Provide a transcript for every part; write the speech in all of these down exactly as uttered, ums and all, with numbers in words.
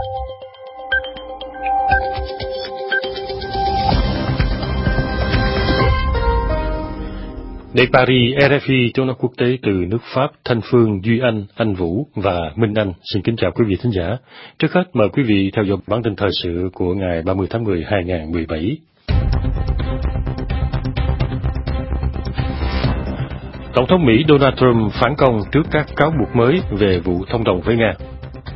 Để Paris, rờ ép i tiếng nói quốc tế từ nước Pháp, Thanh Phương, Duy Anh, Anh Vũ và Minh Anh xin kính chào quý vị thính giả. Trước hết mời quý vị theo dõi bản tin thời sự của ngày ba mươi tháng mười hai nghìn không trăm mười bảy. Tổng thống Mỹ Donald Trump phản công trước các cáo buộc mới về vụ thông đồng với Nga.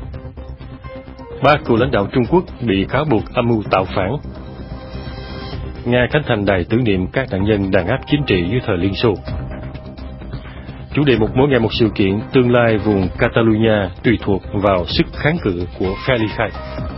Ba cựu lãnh đạo Trung Quốc bị cáo buộc âm mưu tạo phản. Nga khánh thành đài tưởng niệm các nạn nhân đàn áp chính trị dưới thời Liên Xô. Chủ đề một mỗi ngày một sự kiện, tương lai vùng Catalonia tùy thuộc vào sức kháng cự của phe ly khai.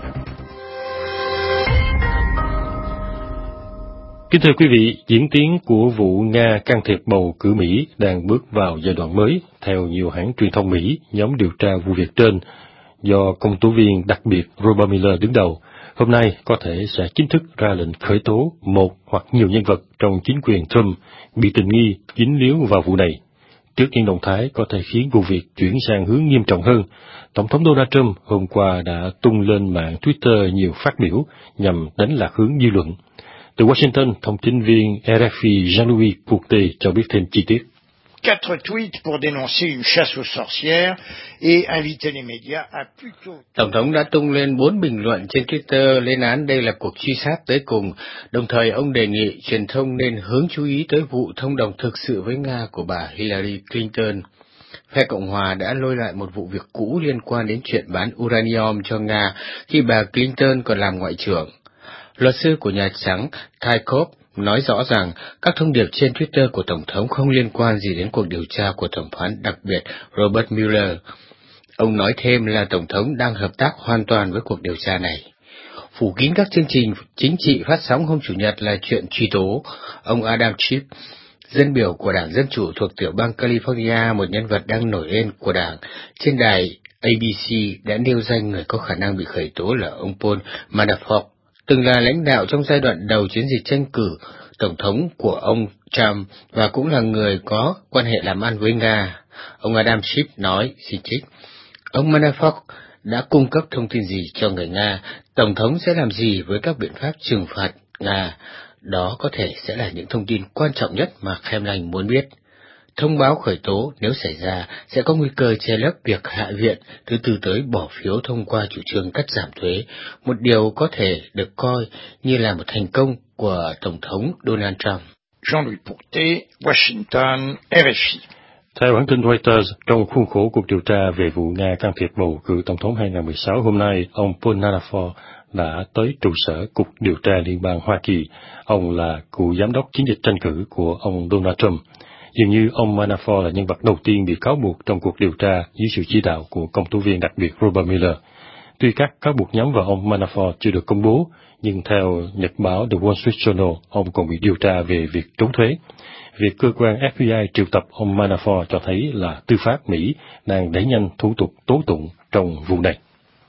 Kính thưa quý vị, diễn tiến của vụ Nga can thiệp bầu cử Mỹ đang bước vào giai đoạn mới. Theo nhiều hãng truyền thông Mỹ, nhóm điều tra vụ việc trên do công tố viên đặc biệt Robert Mueller đứng đầu, hôm nay có thể sẽ chính thức ra lệnh khởi tố một hoặc nhiều nhân vật trong chính quyền Trump bị tình nghi dính líu vào vụ này. Trước những động thái có thể khiến vụ việc chuyển sang hướng nghiêm trọng hơn, Tổng thống Donald Trump hôm qua đã tung lên mạng Twitter nhiều phát biểu nhằm đánh lạc hướng dư luận. Từ Washington, thông tin viên rờ ép i Jean-Louis Courtet cho biết thêm chi tiết. Quatre tweets pour dénoncer une chasse aux sorcières et inviter les médias à plutôt... Tổng thống đã tung lên bốn bình luận trên Twitter lên án đây là cuộc truy sát tới cùng, đồng thời ông đề nghị truyền thông nên hướng chú ý tới vụ thông đồng thực sự với Nga của bà Hillary Clinton. Phe Cộng hòa đã lôi lại một vụ việc cũ liên quan đến chuyện bán uranium cho Nga khi bà Clinton còn làm ngoại trưởng. Luật sư của Nhà Trắng Ty Cobb nói rõ rằng các thông điệp trên Twitter của Tổng thống không liên quan gì đến cuộc điều tra của thẩm phán đặc biệt Robert Mueller. Ông nói thêm là Tổng thống đang hợp tác hoàn toàn với cuộc điều tra này. Phủ kín các chương trình chính trị phát sóng hôm Chủ nhật là chuyện truy tố. Ông Adam Schiff, dân biểu của Đảng Dân Chủ thuộc tiểu bang California, một nhân vật đang nổi lên của đảng, trên đài a bê xê đã nêu danh người có khả năng bị khởi tố là ông Paul Manafort, từng là lãnh đạo trong giai đoạn đầu chiến dịch tranh cử Tổng thống của ông Trump và cũng là người có quan hệ làm ăn với Nga. Ông Adam Schiff nói, xin trích, ông Manafort đã cung cấp thông tin gì cho người Nga, Tổng thống sẽ làm gì với các biện pháp trừng phạt Nga, đó có thể sẽ là những thông tin quan trọng nhất mà Kremlin muốn biết. Thông báo khởi tố nếu xảy ra sẽ có nguy cơ che lấp việc Hạ viện thứ tư tới bỏ phiếu thông qua chủ trương cắt giảm thuế, một điều có thể được coi như là một thành công của Tổng thống Donald Trump. Jean-Louis Courtet, Washington, rờ ép i. Theo hãng tin Reuters, trong khuôn khổ cuộc điều tra về vụ Nga can thiệp bầu cử Tổng thống hai nghìn không trăm mười sáu, hôm nay, ông Paul Manafort đã tới trụ sở Cục Điều tra Liên bang Hoa Kỳ. Ông là cựu giám đốc chiến dịch tranh cử của ông Donald Trump. Dường như ông Manafort là nhân vật đầu tiên bị cáo buộc trong cuộc điều tra dưới sự chỉ đạo của công tố viên đặc biệt Robert Mueller. Tuy các cáo buộc nhắm vào ông Manafort chưa được công bố, nhưng theo nhật báo The Wall Street Journal, ông còn bị điều tra về việc trốn thuế. Việc cơ quan ép bê i triệu tập ông Manafort cho thấy là tư pháp Mỹ đang đẩy nhanh thủ tục tố tụng trong vụ này.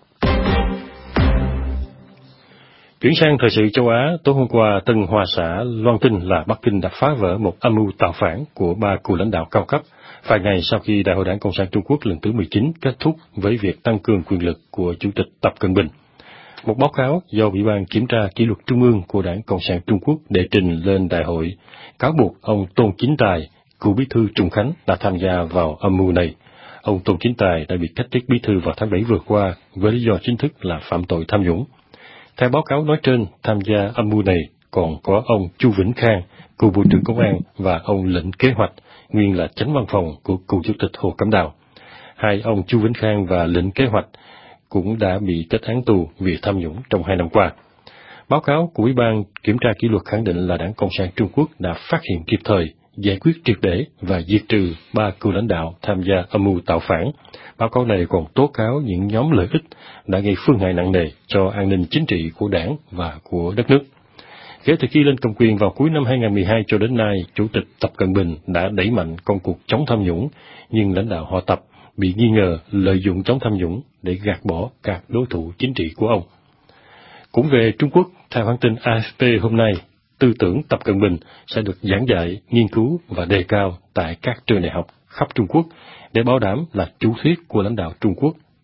Chuyển sang thời sự châu Á, tối hôm qua, Tân Hoa Xã loan tin là Bắc Kinh đã phá vỡ một âm mưu tạo phản của ba cựu lãnh đạo cao cấp, vài ngày sau khi Đại hội Đảng Cộng sản Trung Quốc lần thứ mười chín kết thúc với việc tăng cường quyền lực của Chủ tịch Tập Cận Bình. Một báo cáo do Ủy ban Kiểm tra Kỷ luật Trung ương của Đảng Cộng sản Trung Quốc đệ trình lên đại hội, cáo buộc ông Tôn Chính Tài, cựu bí thư Trung Khánh, đã tham gia vào âm mưu này. Ông Tôn Chính Tài đã bị cách chức bí thư vào tháng bảy vừa qua với lý do chính thức là phạm tội tham nhũng. Theo báo cáo nói trên, tham gia âm mưu này còn có ông Chu Vĩnh Khang, cựu Bộ trưởng Công an, và ông Lệnh Kế Hoạch, nguyên là chánh văn phòng của cựu Chủ tịch Hồ Cẩm Đào. Hai ông Chu Vĩnh Khang và Lệnh Kế Hoạch cũng đã bị kết án tù vì tham nhũng trong hai năm qua. Báo cáo của Ủy ban Kiểm tra Kỷ luật khẳng định là Đảng Cộng sản Trung Quốc đã phát hiện kịp thời, giải quyết triệt để và diệt trừ ba cựu lãnh đạo tham gia âm mưu tạo phản. Báo cáo này còn tố cáo những nhóm lợi ích đã gây phương hại nặng nề cho an ninh chính trị của đảng và của đất nước. Kể từ khi lên cầm quyền vào cuối năm hai nghìn không trăm mười hai cho đến nay, Chủ tịch Tập Cận Bình đã đẩy mạnh công cuộc chống tham nhũng, nhưng lãnh đạo họ Tập bị nghi ngờ lợi dụng chống tham nhũng để gạt bỏ các đối thủ chính trị của ông. Cũng về Trung Quốc, theo hãng tin a ép pê hôm nay, tư tưởng Tập Cận Bình sẽ được giảng dạy, nghiên cứu và đề cao tại các trường đại học khắp Trung Quốc để bảo đảm là chủ thuyết của lãnh đạo Trung Quốc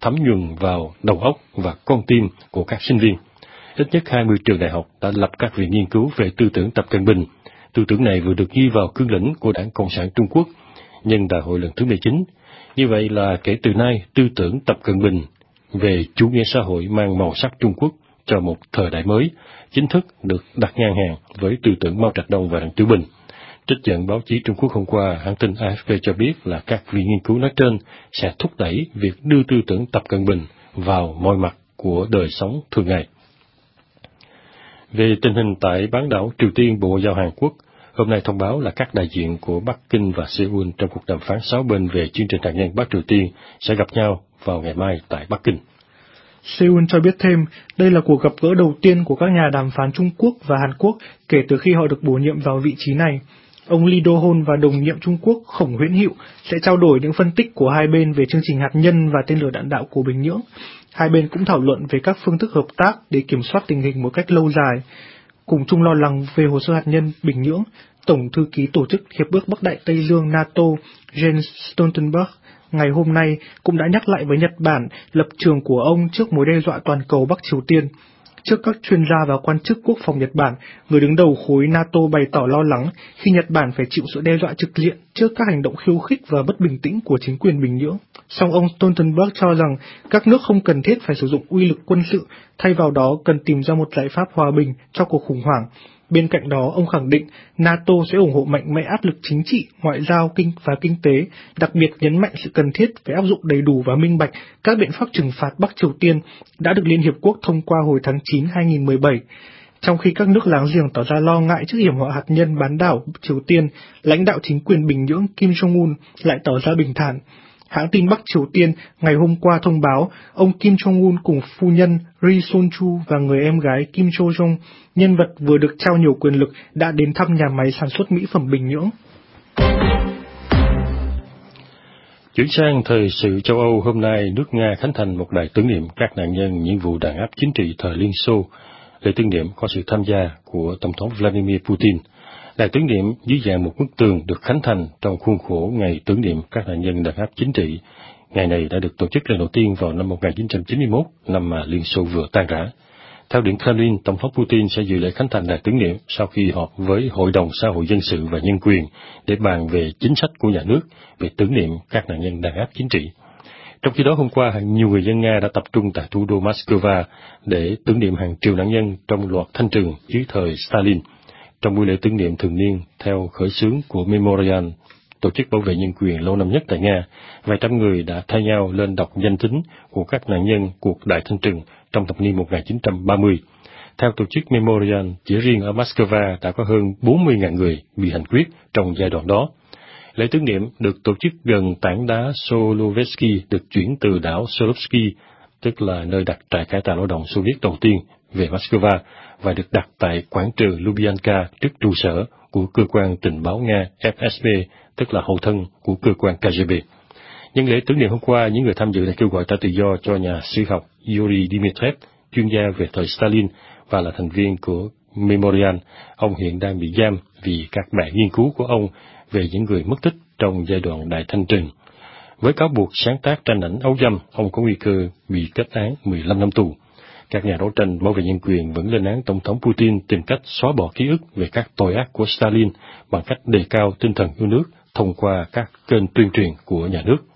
thấm nhuần vào đầu óc và con tim của các sinh viên. Ít nhất hai mươi trường đại học đã lập các viện nghiên cứu về tư tưởng Tập Cận Bình. Tư tưởng này vừa được ghi vào cương lĩnh của Đảng Cộng sản Trung Quốc nhân đại hội lần thứ mười chín. Như vậy là kể từ nay, tư tưởng Tập Cận Bình về chủ nghĩa xã hội mang màu sắc Trung Quốc cho một thời đại mới, chính thức được đặt ngang hàng với tư tưởng Mao Trạch Đông và Đặng Tiểu Bình. Trích dẫn báo chí Trung Quốc hôm qua, hãng tin a ép pê cho biết là các viện nghiên cứu nói trên sẽ thúc đẩy việc đưa tư tưởng Tập Cận Bình vào mọi mặt của đời sống thường ngày. Về tình hình tại bán đảo Triều Tiên, Bộ Ngoại giao Hàn Quốc hôm nay thông báo là các đại diện của Bắc Kinh và Seoul trong cuộc đàm phán sáu bên về chương trình hạt nhân Bắc Triều Tiên sẽ gặp nhau vào ngày mai tại Bắc Kinh. Seoul cho biết thêm, đây là cuộc gặp gỡ đầu tiên của các nhà đàm phán Trung Quốc và Hàn Quốc kể từ khi họ được bổ nhiệm vào vị trí này. Ông Lee Do-hon và đồng nhiệm Trung Quốc Khổng Huyễn Hữu sẽ trao đổi những phân tích của hai bên về chương trình hạt nhân và tên lửa đạn đạo của Bình Nhưỡng. Hai bên cũng thảo luận về các phương thức hợp tác để kiểm soát tình hình một cách lâu dài. Cùng chung lo lắng về hồ sơ hạt nhân Bình Nhưỡng, Tổng thư ký Tổ chức Hiệp ước Bắc Đại Tây Dương NATO Jens Stoltenberg ngày hôm nay cũng đã nhắc lại với Nhật Bản lập trường của ông trước mối đe dọa toàn cầu Bắc Triều Tiên. Trước các chuyên gia và quan chức quốc phòng Nhật Bản, người đứng đầu khối NATO bày tỏ lo lắng khi Nhật Bản phải chịu sự đe dọa trực diện trước các hành động khiêu khích và bất bình tĩnh của chính quyền Bình Nhưỡng. Song ông Stoltenberg cho rằng các nước không cần thiết phải sử dụng uy lực quân sự, thay vào đó cần tìm ra một giải pháp hòa bình cho cuộc khủng hoảng. Bên cạnh đó, ông khẳng định NATO sẽ ủng hộ mạnh mẽ áp lực chính trị, ngoại giao kinh và kinh tế, đặc biệt nhấn mạnh sự cần thiết phải áp dụng đầy đủ và minh bạch các biện pháp trừng phạt Bắc Triều Tiên đã được Liên Hiệp Quốc thông qua hồi tháng chín hai nghìn không trăm mười bảy. Trong khi các nước láng giềng tỏ ra lo ngại trước hiểm họa hạt nhân bán đảo Triều Tiên, lãnh đạo chính quyền Bình Nhưỡng Kim Jong-un lại tỏ ra bình thản. Hãng tin Bắc Triều Tiên ngày hôm qua thông báo ông Kim Jong-un cùng phu nhân Ri Sol-chu và người em gái Kim Cho-jong, nhân vật vừa được trao nhiều quyền lực, đã đến thăm nhà máy sản xuất mỹ phẩm Bình Nhưỡng. Chuyển sang thời sự châu Âu, hôm nay nước Nga khánh thành một đài tưởng niệm các nạn nhân những vụ đàn áp chính trị thời Liên Xô. Lễ tưởng niệm có sự tham gia của Tổng thống Vladimir Putin. Đài tưởng niệm dưới dạng một bức tường được khánh thành trong khuôn khổ ngày tưởng niệm các nạn nhân đàn áp chính trị. Ngày này đã được tổ chức lần đầu tiên vào năm một nghìn chín trăm chín mươi mốt, năm mà Liên Xô vừa tan rã. Theo Điện Kremlin, Tổng thống Putin sẽ dự lễ khánh thành đài tưởng niệm sau khi họp với Hội đồng Xã hội Dân sự và Nhân quyền để bàn về chính sách của nhà nước về tưởng niệm các nạn nhân đàn áp chính trị. Trong khi đó, hôm qua, hàng nhiều người dân Nga đã tập trung tại thủ đô Moscow để tưởng niệm hàng triệu nạn nhân trong loạt thanh trừng dưới thời Stalin. Trong buổi lễ tưởng niệm thường niên theo khởi xướng của Memorial, tổ chức bảo vệ nhân quyền lâu năm nhất tại Nga, vài trăm người đã thay nhau lên đọc danh tính của các nạn nhân cuộc đại thanh trừng trong thập niên một nghìn chín trăm ba mươi. Theo tổ chức Memorial, chỉ riêng ở Moscow đã có hơn bốn mươi nghìn người bị hành quyết trong giai đoạn đó. Lễ tưởng niệm được tổ chức gần tảng đá Solovetsky được chuyển từ đảo Solovsky, tức là nơi đặt trại cải tạo lao động Xô Viết đầu tiên, về Moscow và được đặt tại quảng trường Lubyanka trước trụ sở của cơ quan tình báo Nga ép ét bê, tức là hậu thân của cơ quan ca giê bê. Nhân lễ tưởng niệm hôm qua, những người tham dự đã kêu gọi trả tự do cho nhà sử học Yuri Dmitriev, chuyên gia về thời Stalin và là thành viên của Memorial. Ông hiện đang bị giam vì các bài nghiên cứu của ông về những người mất tích trong giai đoạn đại thanh trừng. Với cáo buộc sáng tác tranh ảnh ấu dâm, ông có nguy cơ bị kết án mười lăm năm tù. Các nhà đấu tranh bảo vệ nhân quyền vẫn lên án Tổng thống Putin tìm cách xóa bỏ ký ức về các tội ác của Stalin bằng cách đề cao tinh thần yêu nước thông qua các kênh tuyên truyền của nhà nước.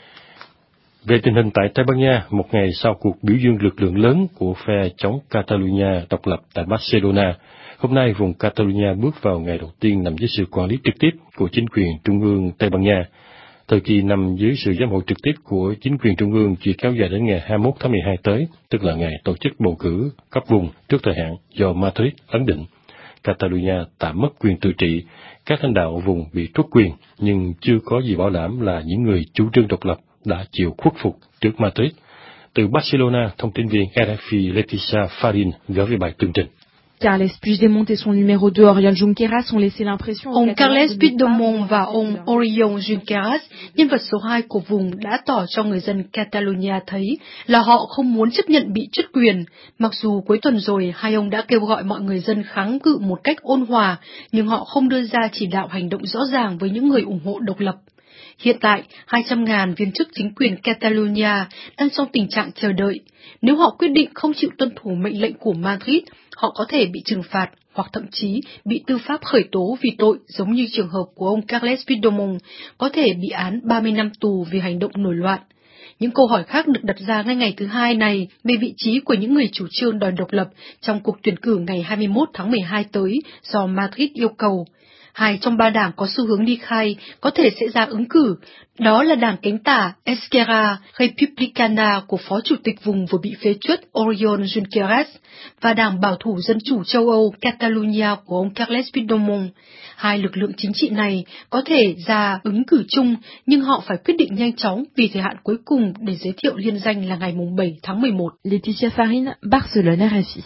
Về tình hình tại Tây Ban Nha, một ngày sau cuộc biểu dương lực lượng lớn của phe chống Catalonia độc lập tại Barcelona, hôm nay vùng Catalonia bước vào ngày đầu tiên nằm dưới sự quản lý trực tiếp của chính quyền trung ương Tây Ban Nha. Thời kỳ nằm dưới sự giám hộ trực tiếp của chính quyền trung ương chỉ kéo dài đến ngày hai mươi mốt tháng mười hai tới, tức là ngày tổ chức bầu cử cấp vùng trước thời hạn do Madrid ấn định. Catalonia tạm mất quyền tự trị, các lãnh đạo vùng bị truất quyền, nhưng chưa có gì bảo đảm là những người chủ trương độc lập đã chịu khuất phục trước Madrid. Từ Barcelona, thông tin viên rờ ép i Leticia Farin gửi về bài tường trình. Carles Puigdemont et son numéro deux Oriol Junqueras ont laissé l'impression... Ông Carles Puigdemont và ông Oriol Junqueras, nhân vật số hai của vùng, đã tỏ cho người dân Catalonia thấy là họ không muốn chấp nhận bị truất quyền. Mặc dù cuối tuần rồi, hai ông đã kêu gọi mọi người dân kháng cự một cách ôn hòa, nhưng họ không đưa ra chỉ đạo hành động rõ ràng với những người ủng hộ độc lập. Hiện tại, hai trăm nghìn viên chức chính quyền Catalonia đang trong tình trạng chờ đợi. Nếu họ quyết định không chịu tuân thủ mệnh lệnh của Madrid, họ có thể bị trừng phạt hoặc thậm chí bị tư pháp khởi tố vì tội giống như trường hợp của ông Carles Puigdemont, có thể bị án ba mươi năm tù vì hành động nổi loạn. Những câu hỏi khác được đặt ra ngay ngày thứ hai này về vị trí của những người chủ trương đòi độc lập trong cuộc tuyển cử ngày hai mươi mốt tháng mười hai tới do Madrid yêu cầu. Hai trong ba đảng có xu hướng ly khai có thể sẽ ra ứng cử, đó là đảng cánh tả Esquerra Republicana của Phó Chủ tịch vùng vừa bị phế truất Oriol Junqueras và đảng bảo thủ Dân chủ châu Âu Catalonia của ông Carles Puigdemont. Hai lực lượng chính trị này có thể ra ứng cử chung, nhưng họ phải quyết định nhanh chóng vì thời hạn cuối cùng để giới thiệu liên danh là ngày bảy tháng mười một. Laetitia Farin, Barcelone, R F I.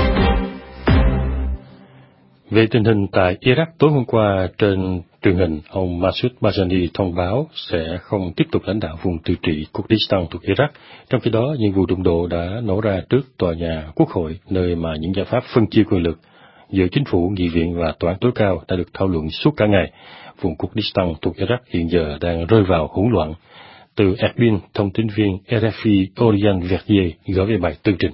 Về tình hình tại Iraq tối hôm qua, trên truyền hình, ông Masoud Barzani thông báo sẽ không tiếp tục lãnh đạo vùng tự trị Kurdistan thuộc Iraq. Trong khi đó, những vụ đụng độ đã nổ ra trước tòa nhà Quốc hội, nơi mà những giải pháp phân chia quyền lực giữa chính phủ, nghị viện và tòa án tối cao đã được thảo luận suốt cả ngày. Vùng Kurdistan thuộc Iraq hiện giờ đang rơi vào hỗn loạn. Từ Erbil, thông tin viên R F I Oriane Verdier gửi về bài tường trình.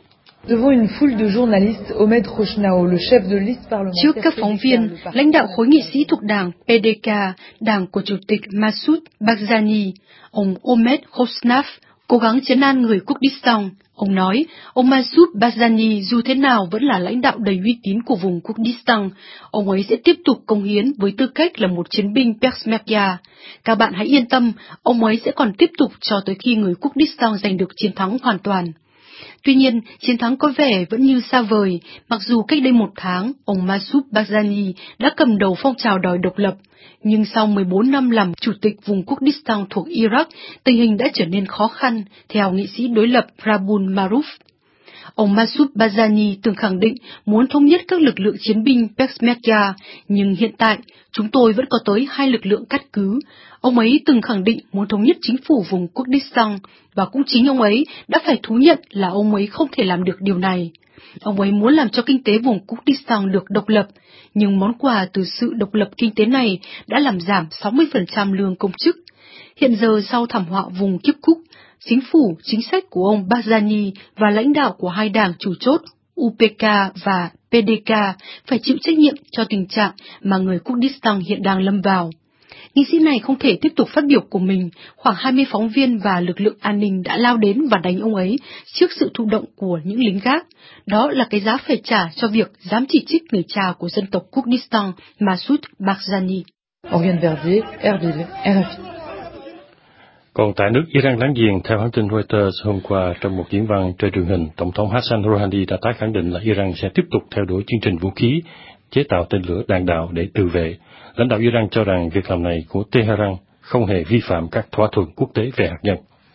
Trước các phóng viên, lãnh đạo khối nghị sĩ thuộc đảng P D K, đảng của Chủ tịch Masoud Barzani, ông Omed Khosnaf, cố gắng trấn an người Kurdistan. Ông nói, ông Masoud Barzani dù thế nào vẫn là lãnh đạo đầy uy tín của vùng Kurdistan. Ông ấy sẽ tiếp tục cống hiến với tư cách là một chiến binh Peshmerga. Các bạn hãy yên tâm, ông ấy sẽ còn tiếp tục cho tới khi người Kurdistan giành được chiến thắng hoàn toàn. Tuy nhiên, chiến thắng có vẻ vẫn như xa vời, mặc dù cách đây một tháng, ông Masoud Barzani đã cầm đầu phong trào đòi độc lập. Nhưng sau mười bốn năm làm chủ tịch vùng Kurdistan thuộc Iraq, tình hình đã trở nên khó khăn, theo nghị sĩ đối lập Rabul Maruf. Ông Masoud Barzani từng khẳng định muốn thống nhất các lực lượng chiến binh Peshmerga, nhưng hiện tại, chúng tôi vẫn có tới hai lực lượng cắt cứ. Ông ấy từng khẳng định muốn thống nhất chính phủ vùng Kurdistan, và cũng chính ông ấy đã phải thú nhận là ông ấy không thể làm được điều này. Ông ấy muốn làm cho kinh tế vùng Kurdistan được độc lập, nhưng món quà từ sự độc lập kinh tế này đã làm giảm sáu mươi phần trăm lương công chức. Hiện giờ sau thảm họa vùng Kirkuk, chính phủ, chính sách của ông Barzani và lãnh đạo của hai đảng chủ chốt U P K và P D K phải chịu trách nhiệm cho tình trạng mà người Kurdistan hiện đang lâm vào. Nghị sĩ này không thể tiếp tục phát biểu của mình, khoảng hai mươi phóng viên và lực lượng an ninh đã lao đến và đánh ông ấy trước sự thụ động của những lính gác. Đó là cái giá phải trả cho việc dám chỉ trích người cha của dân tộc Kurdistan, Masoud Barzani. Oriane Verdier, Erbil, R F I. Còn tại nước Iran láng giềng, theo hãng tin Reuters, hôm qua trong một diễn văn trên truyền hình, Tổng thống Hassan Rouhani đã tái khẳng định là Iran sẽ tiếp tục theo đuổi chương trình vũ khí, chế tạo tên lửa đạn đạo để tự vệ. Lãnh đạo Iran cho rằng việc làm này của Tehran không hề vi phạm các thỏa thuận quốc tế về hạt nhân.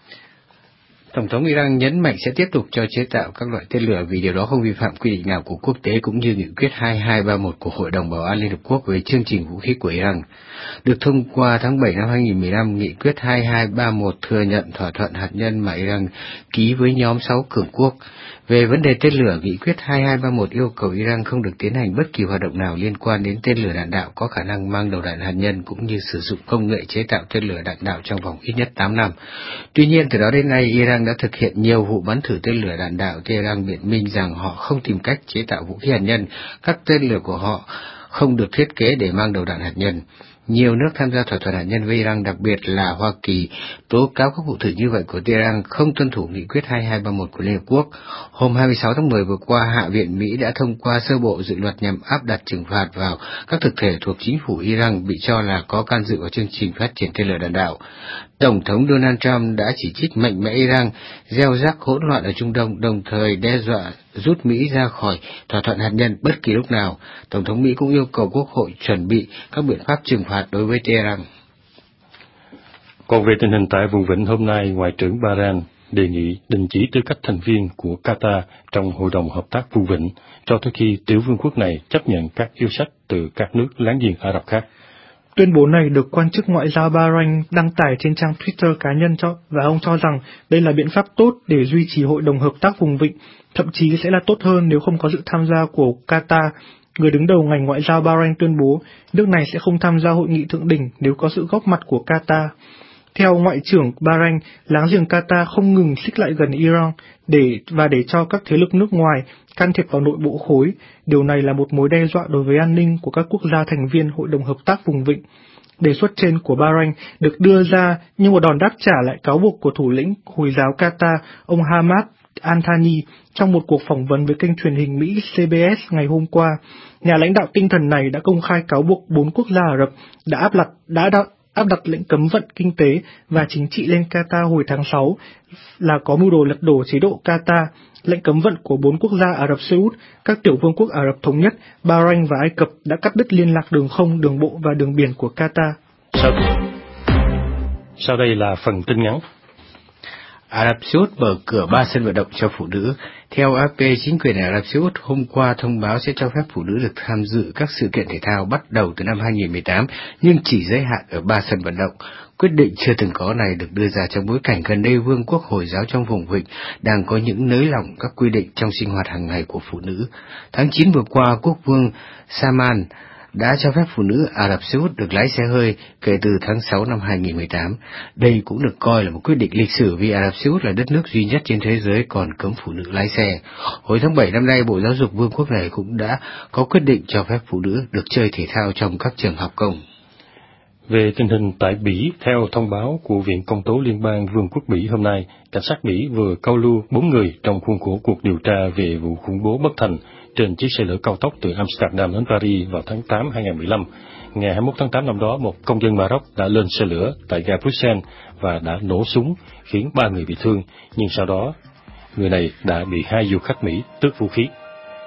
Tổng thống Iran nhấn mạnh sẽ tiếp tục cho chế tạo các loại tên lửa vì điều đó không vi phạm quy định nào của quốc tế cũng như nghị quyết hai hai ba một của Hội đồng Bảo an Liên Hợp Quốc về chương trình vũ khí của Iran. Được thông qua tháng bảy năm hai nghìn không trăm mười lăm, nghị quyết hai hai ba một thừa nhận thỏa thuận hạt nhân mà Iran ký với nhóm sáu cường quốc. Về vấn đề tên lửa, nghị quyết hai hai ba một yêu cầu Iran không được tiến hành bất kỳ hoạt động nào liên quan đến tên lửa đạn đạo có khả năng mang đầu đạn hạt nhân cũng như sử dụng công nghệ chế tạo tên lửa đạn đạo trong vòng ít nhất tám năm. Tuy nhiên, từ đó đến nay, Iran đã thực hiện nhiều vụ bắn thử tên lửa đạn đạo. Tehran biện minh rằng họ không tìm cách chế tạo vũ khí hạt nhân, các tên lửa của họ không được thiết kế để mang đầu đạn hạt nhân. Nhiều nước tham gia thỏa thuận hạt nhân với Iran, đặc biệt là Hoa Kỳ, tố cáo các vụ thử như vậy của Tehran không tuân thủ nghị quyết hai hai ba một của Liên Hợp Quốc. Hôm hai mươi sáu tháng mười vừa qua, Hạ viện Mỹ đã thông qua sơ bộ dự luật nhằm áp đặt trừng phạt vào các thực thể thuộc chính phủ Iran bị cho là có can dự vào chương trình phát triển tên lửa đạn đạo. Tổng thống Donald Trump đã chỉ trích mạnh mẽ Iran, gieo rắc hỗn loạn ở Trung Đông, đồng thời đe dọa rút Mỹ ra khỏi thỏa thuận hạt nhân bất kỳ lúc nào. Tổng thống Mỹ cũng yêu cầu Quốc hội chuẩn bị các biện pháp trừng phạt đối với Tehran. Còn về tình hình tại vùng vịnh, hôm nay, Ngoại trưởng Bahrain đề nghị đình chỉ tư cách thành viên của Qatar trong Hội đồng Hợp tác vùng vịnh cho tới khi tiểu vương quốc này chấp nhận các yêu sách từ các nước láng giềng Ả Rập khác. Tuyên bố này được quan chức ngoại giao Bahrain đăng tải trên trang Twitter cá nhân cho, và ông cho rằng đây là biện pháp tốt để duy trì Hội đồng Hợp tác vùng vịnh, thậm chí sẽ là tốt hơn nếu không có sự tham gia của Qatar. Người đứng đầu ngành ngoại giao Bahrain tuyên bố nước này sẽ không tham gia hội nghị thượng đỉnh nếu có sự góp mặt của Qatar. Theo Ngoại trưởng Bahrain, láng giềng Qatar không ngừng xích lại gần Iran để và để cho các thế lực nước ngoài can thiệp vào nội bộ khối. Điều này là một mối đe dọa đối với an ninh của các quốc gia thành viên Hội đồng Hợp tác Vùng Vịnh. Đề xuất trên của Bahrain được đưa ra như một đòn đáp trả lại cáo buộc của thủ lĩnh Hồi giáo Qatar, ông Hamad Al-Thani, trong một cuộc phỏng vấn với kênh truyền hình Mỹ C B S ngày hôm qua. Nhà lãnh đạo tinh thần này đã công khai cáo buộc bốn quốc gia Ả Rập đã áp đặt, đã đặt, áp đặt lệnh cấm vận kinh tế và chính trị lên Qatar hồi tháng sáu là có mưu đồ lật đổ chế độ Qatar. Lệnh cấm vận của bốn quốc gia Ả Rập Xê Út, các tiểu vương quốc Ả Rập Thống Nhất, Bahrain và Ai Cập đã cắt đứt liên lạc đường không, đường bộ và đường biển của Qatar. Sau, sau đây là phần tin ngắn. Ả Rập Xê Út mở cửa ba sân vận động cho phụ nữ. Theo A P, chính quyền Ả Rập Xê Út hôm qua thông báo sẽ cho phép phụ nữ được tham dự các sự kiện thể thao bắt đầu từ năm hai nghìn không trăm mười tám, nhưng chỉ giới hạn ở ba sân vận động. Quyết định chưa từng có này được đưa ra trong bối cảnh gần đây Vương quốc Hồi giáo trong vùng vịnh đang có những nới lỏng các quy định trong sinh hoạt hàng ngày của phụ nữ. Tháng chín vừa qua, quốc vương Salman đã cho phép phụ nữ Ả Rập Xê Út được lái xe hơi kể từ tháng sáu năm hai nghìn không trăm mười tám. Đây cũng được coi là một quyết định lịch sử vì Ả Rập Xê Út là đất nước duy nhất trên thế giới còn cấm phụ nữ lái xe. Hồi tháng bảy năm nay, Bộ Giáo dục Vương quốc này cũng đã có quyết định cho phép phụ nữ được chơi thể thao trong các trường học công. Về tình hình tại Bỉ, theo thông báo của Viện Công tố Liên bang Vương quốc Bỉ hôm nay, cảnh sát Bỉ vừa câu lưu bốn người trong khuôn khổ cuộc điều tra về vụ khủng bố bất thành trên chiếc xe lửa cao tốc từ Amsterdam đến Paris vào tháng tám năm hai nghìn không trăm mười lăm. Ngày hai mươi mốt tháng tám năm đó, một công dân Maroc đã lên xe lửa tại ga Bruxelles và đã nổ súng khiến ba người bị thương, nhưng sau đó người này đã bị hai du khách Mỹ tước vũ khí.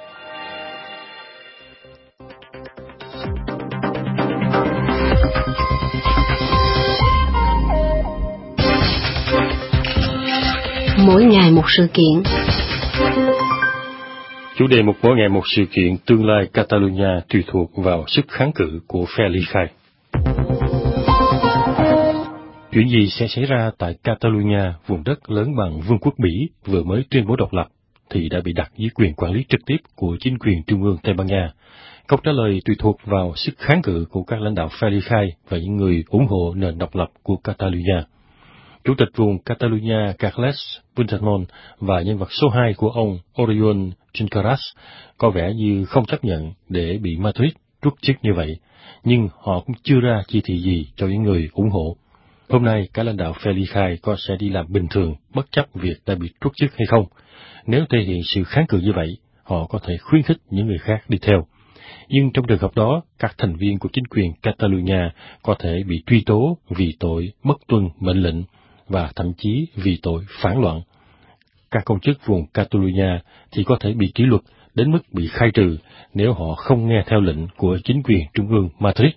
Mỗi ngày một sự kiện. Chủ đề một mỗi ngày một sự kiện, tương lai Catalonia tùy thuộc vào sức kháng cự của phe ly khai. Chuyện gì sẽ xảy ra tại Catalonia, vùng đất lớn bằng Vương quốc Bỉ vừa mới tuyên bố độc lập, thì đã bị đặt dưới quyền quản lý trực tiếp của chính quyền trung ương Tây Ban Nha? Câu trả lời tùy thuộc vào sức kháng cự của các lãnh đạo phe ly khai và những người ủng hộ nền độc lập của Catalonia. Chủ tịch vùng Catalonia Carles Puigdemont và nhân vật số hai của ông Oriol Junqueras có vẻ như không chấp nhận để bị Madrid truất chức như vậy, nhưng họ cũng chưa ra chỉ thị gì cho những người ủng hộ. Hôm nay, các lãnh đạo phe ly khai có sẽ đi làm bình thường bất chấp việc đã bị truất chức hay không. Nếu thể hiện sự kháng cự như vậy, họ có thể khuyến khích những người khác đi theo. Nhưng trong trường hợp đó, các thành viên của chính quyền Catalonia có thể bị truy tố vì tội bất tuân mệnh lệnh và thậm chí vì tội phản loạn. Các công chức vùng Catalonia thì có thể bị kỷ luật đến mức bị khai trừ nếu họ không nghe theo lệnh của chính quyền trung ương Madrid.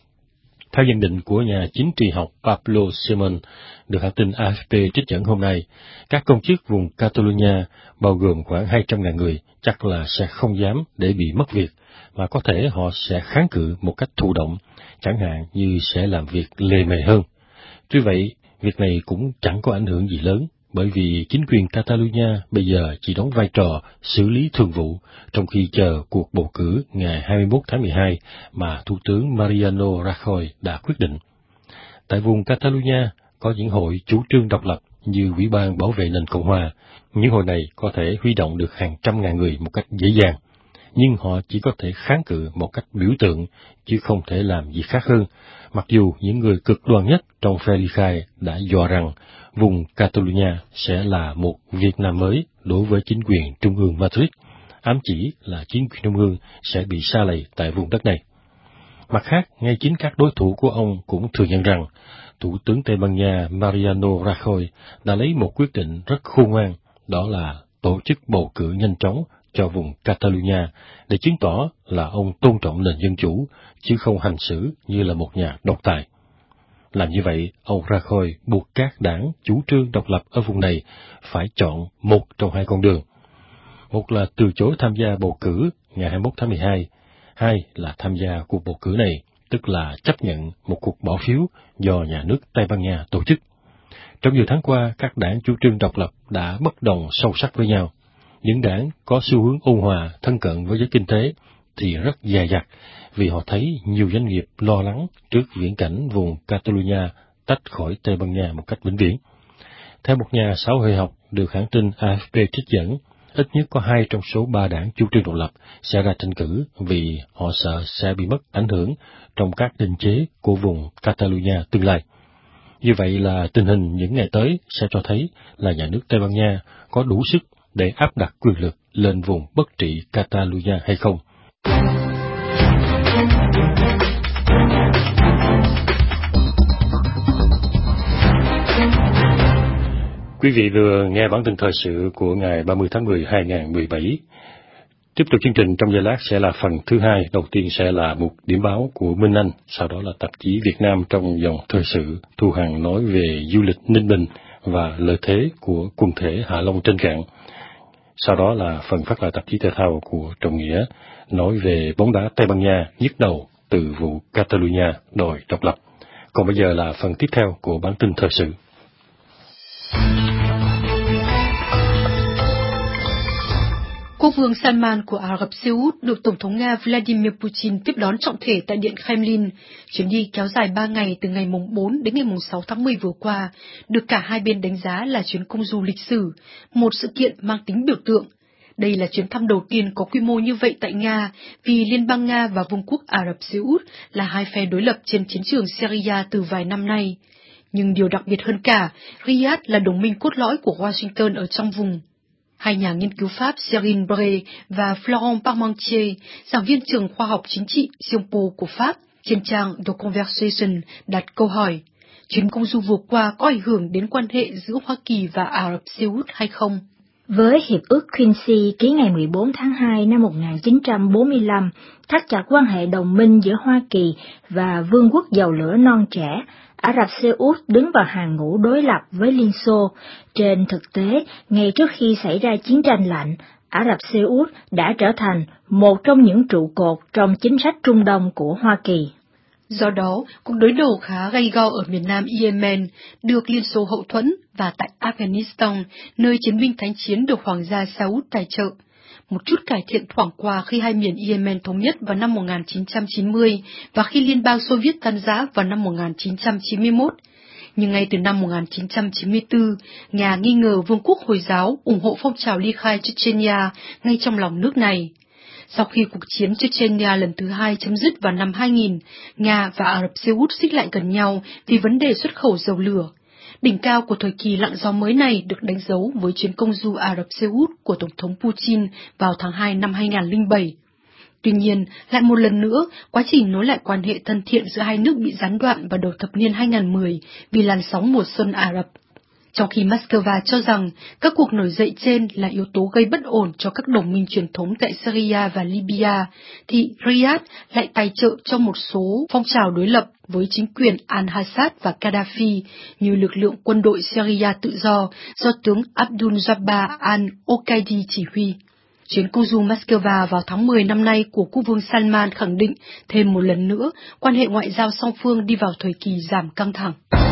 Theo nhận định của nhà chính trị học Pablo Simon, được hãng tin A F P trích dẫn hôm nay, các công chức vùng Catalonia, bao gồm khoảng hai trăm nghìn người, chắc là sẽ không dám để bị mất việc, mà có thể họ sẽ kháng cự một cách thụ động, chẳng hạn như sẽ làm việc lề mề hơn. Tuy vậy, việc này cũng chẳng có ảnh hưởng gì lớn, bởi vì chính quyền Catalonia bây giờ chỉ đóng vai trò xử lý thường vụ, trong khi chờ cuộc bầu cử ngày hai mươi mốt tháng mười hai mà Thủ tướng Mariano Rajoy đã quyết định. Tại vùng Catalonia có những hội chủ trương độc lập như Ủy ban Bảo vệ nền Cộng hòa. Những hội này có thể huy động được hàng trăm ngàn người một cách dễ dàng, nhưng họ chỉ có thể kháng cự một cách biểu tượng, chứ không thể làm gì khác hơn, mặc dù những người cực đoan nhất trong phe ly khai đã dọa rằng vùng Catalonia sẽ là một Việt Nam mới đối với chính quyền trung ương Madrid, ám chỉ là chính quyền trung ương sẽ bị sa lầy tại vùng đất này. Mặt khác, ngay chính các đối thủ của ông cũng thừa nhận rằng Thủ tướng Tây Ban Nha Mariano Rajoy đã lấy một quyết định rất khôn ngoan, đó là tổ chức bầu cử nhanh chóng cho vùng Catalonia để chứng tỏ là ông tôn trọng nền dân chủ, chứ không hành xử như là một nhà độc tài. Làm như vậy, ông Rajoy buộc các đảng chủ trương độc lập ở vùng này phải chọn một trong hai con đường. Một là từ chối tham gia bầu cử ngày hai mươi mốt tháng mười hai, hai là tham gia cuộc bầu cử này, tức là chấp nhận một cuộc bỏ phiếu do nhà nước Tây Ban Nha tổ chức. Trong nhiều tháng qua, các đảng chủ trương độc lập đã bất đồng sâu sắc với nhau. Những đảng có xu hướng ôn hòa, thân cận với giới kinh tế thì rất dè dặt vì họ thấy nhiều doanh nghiệp lo lắng trước viễn cảnh vùng Catalonia tách khỏi Tây Ban Nha một cách vĩnh viễn. Theo một nhà xã hội học được hãng tin a ép pê trích dẫn, ít nhất có hai trong số ba đảng chủ trương độc lập sẽ ra tranh cử vì họ sợ sẽ bị mất ảnh hưởng trong các định chế của vùng Catalonia tương lai. Như vậy là tình hình những ngày tới sẽ cho thấy là nhà nước Tây Ban Nha có đủ sức để áp đặt quyền lực lên vùng bất trị Catalonia hay không. Quý vị vừa nghe bản tin thời sự của ngày ba mươi tháng mười hai nghìn không trăm mười bảy. Tiếp tục chương trình trong giây lát sẽ là phần thứ hai. Đầu tiên sẽ là một điểm báo của Minh Anh, sau đó là tạp chí Việt Nam trong dòng thời sự. Thu Hằng nói về du lịch Ninh Bình và lợi thế của quần thể Hạ Long trên cạn. Sau đó là phần phát lại tạp chí thể thao của Trọng Nghĩa, nói về bóng đá Tây Ban Nha nhức đầu từ vụ Catalonia đòi độc lập. Còn bây giờ là phần tiếp theo của bản tin thời sự. Quốc vương Salman của Ả Rập Xê Út được Tổng thống Nga Vladimir Putin tiếp đón trọng thể tại Điện Kremlin. Chuyến đi kéo dài ba ngày từ ngày mùng bốn đến ngày mùng sáu tháng mười vừa qua, được cả hai bên đánh giá là chuyến công du lịch sử, một sự kiện mang tính biểu tượng. Đây là chuyến thăm đầu tiên có quy mô như vậy tại Nga, vì Liên bang Nga và Vương quốc Ả Rập Xê Út là hai phe đối lập trên chiến trường Syria từ vài năm nay. Nhưng điều đặc biệt hơn cả, Riyadh là đồng minh cốt lõi của Washington ở trong vùng. Hai nhà nghiên cứu Pháp Cyril Bray và Florent Parmentier, giảng viên trường khoa học chính trị Sciences Po của Pháp, trên trang The Conversation đặt câu hỏi, chuyến công du vừa qua có ảnh hưởng đến quan hệ giữa Hoa Kỳ và Ả Rập Xê Út hay không? Với Hiệp ước Quincy ký ngày mười bốn tháng hai năm một nghìn chín trăm bốn mươi lăm, thắt chặt quan hệ đồng minh giữa Hoa Kỳ và Vương quốc dầu lửa non trẻ, Ả Rập Xê Út đứng vào hàng ngũ đối lập với Liên Xô. Trên thực tế, ngay trước khi xảy ra chiến tranh lạnh, Ả Rập Xê Út đã trở thành một trong những trụ cột trong chính sách Trung Đông của Hoa Kỳ. Do đó, cuộc đối đầu khá gay go ở miền nam Yemen được Liên Xô hậu thuẫn và tại Afghanistan, nơi chiến binh thánh chiến được Hoàng gia Saud tài trợ. Một chút cải thiện thoảng qua khi hai miền Yemen thống nhất vào năm một nghìn chín trăm chín mươi và khi Liên bang Xô Viết tan rã vào năm một nghìn chín trăm chín mươi mốt. Nhưng ngay từ năm một nghìn chín trăm chín mươi tư, Nga nghi ngờ Vương quốc Hồi giáo ủng hộ phong trào ly khai Chechnya ngay trong lòng nước này. Sau khi cuộc chiến Chechnya lần thứ hai chấm dứt vào năm hai nghìn, Nga và Ả Rập Xê Út xích lại gần nhau vì vấn đề xuất khẩu dầu lửa. Đỉnh cao của thời kỳ lặng gió mới này được đánh dấu với chuyến công du Ả Rập Xê Út của Tổng thống Putin vào tháng hai năm hai nghìn không trăm lẻ bảy. Tuy nhiên, lại một lần nữa, quá trình nối lại quan hệ thân thiện giữa hai nước bị gián đoạn vào đầu thập niên hai nghìn không trăm mười vì làn sóng mùa xuân Ả Rập. Trong khi Moscow cho rằng các cuộc nổi dậy trên là yếu tố gây bất ổn cho các đồng minh truyền thống tại Syria và Libya, thì Riyadh lại tài trợ cho một số phong trào đối lập với chính quyền al-Assad và Gaddafi như lực lượng quân đội Syria tự do do tướng Abdul Jabbar al-Okaidi chỉ huy. Chuyến công du Moscow vào tháng mười năm nay của quốc vương Salman khẳng định thêm một lần nữa quan hệ ngoại giao song phương đi vào thời kỳ giảm căng thẳng.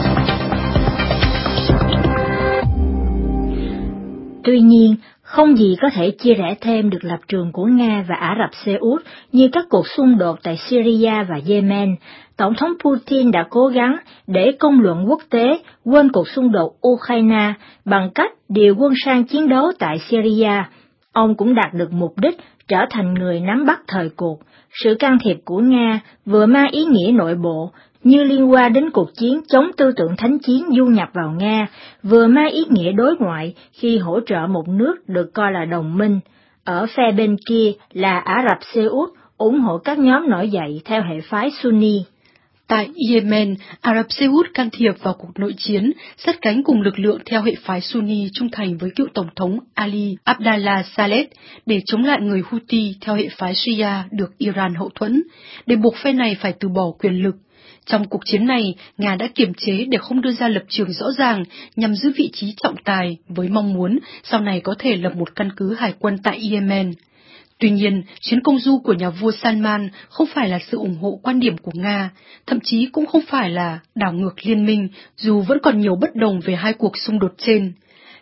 Tuy nhiên, không gì có thể chia rẽ thêm được lập trường của Nga và Ả Rập Xê Út như các cuộc xung đột tại Syria và Yemen. Tổng thống Putin đã cố gắng để công luận quốc tế quên cuộc xung đột Ukraine bằng cách điều quân sang chiến đấu tại Syria. Ông cũng đạt được mục đích trở thành người nắm bắt thời cuộc. Sự can thiệp của Nga vừa mang ý nghĩa nội bộ, như liên quan đến cuộc chiến chống tư tưởng thánh chiến du nhập vào Nga, vừa mang ý nghĩa đối ngoại khi hỗ trợ một nước được coi là đồng minh. Ở phe bên kia là Ả Rập Xê Út ủng hộ các nhóm nổi dậy theo hệ phái Sunni. Tại Yemen, Ả Rập Xê Út can thiệp vào cuộc nội chiến, sát cánh cùng lực lượng theo hệ phái Sunni trung thành với cựu Tổng thống Ali Abdallah Saleh để chống lại người Houthi theo hệ phái Shia được Iran hậu thuẫn, để buộc phe này phải từ bỏ quyền lực. Trong cuộc chiến này, Nga đã kiềm chế để không đưa ra lập trường rõ ràng nhằm giữ vị trí trọng tài với mong muốn sau này có thể lập một căn cứ hải quân tại Yemen. Tuy nhiên, chuyến công du của nhà vua Salman không phải là sự ủng hộ quan điểm của Nga, thậm chí cũng không phải là đảo ngược liên minh, dù vẫn còn nhiều bất đồng về hai cuộc xung đột trên.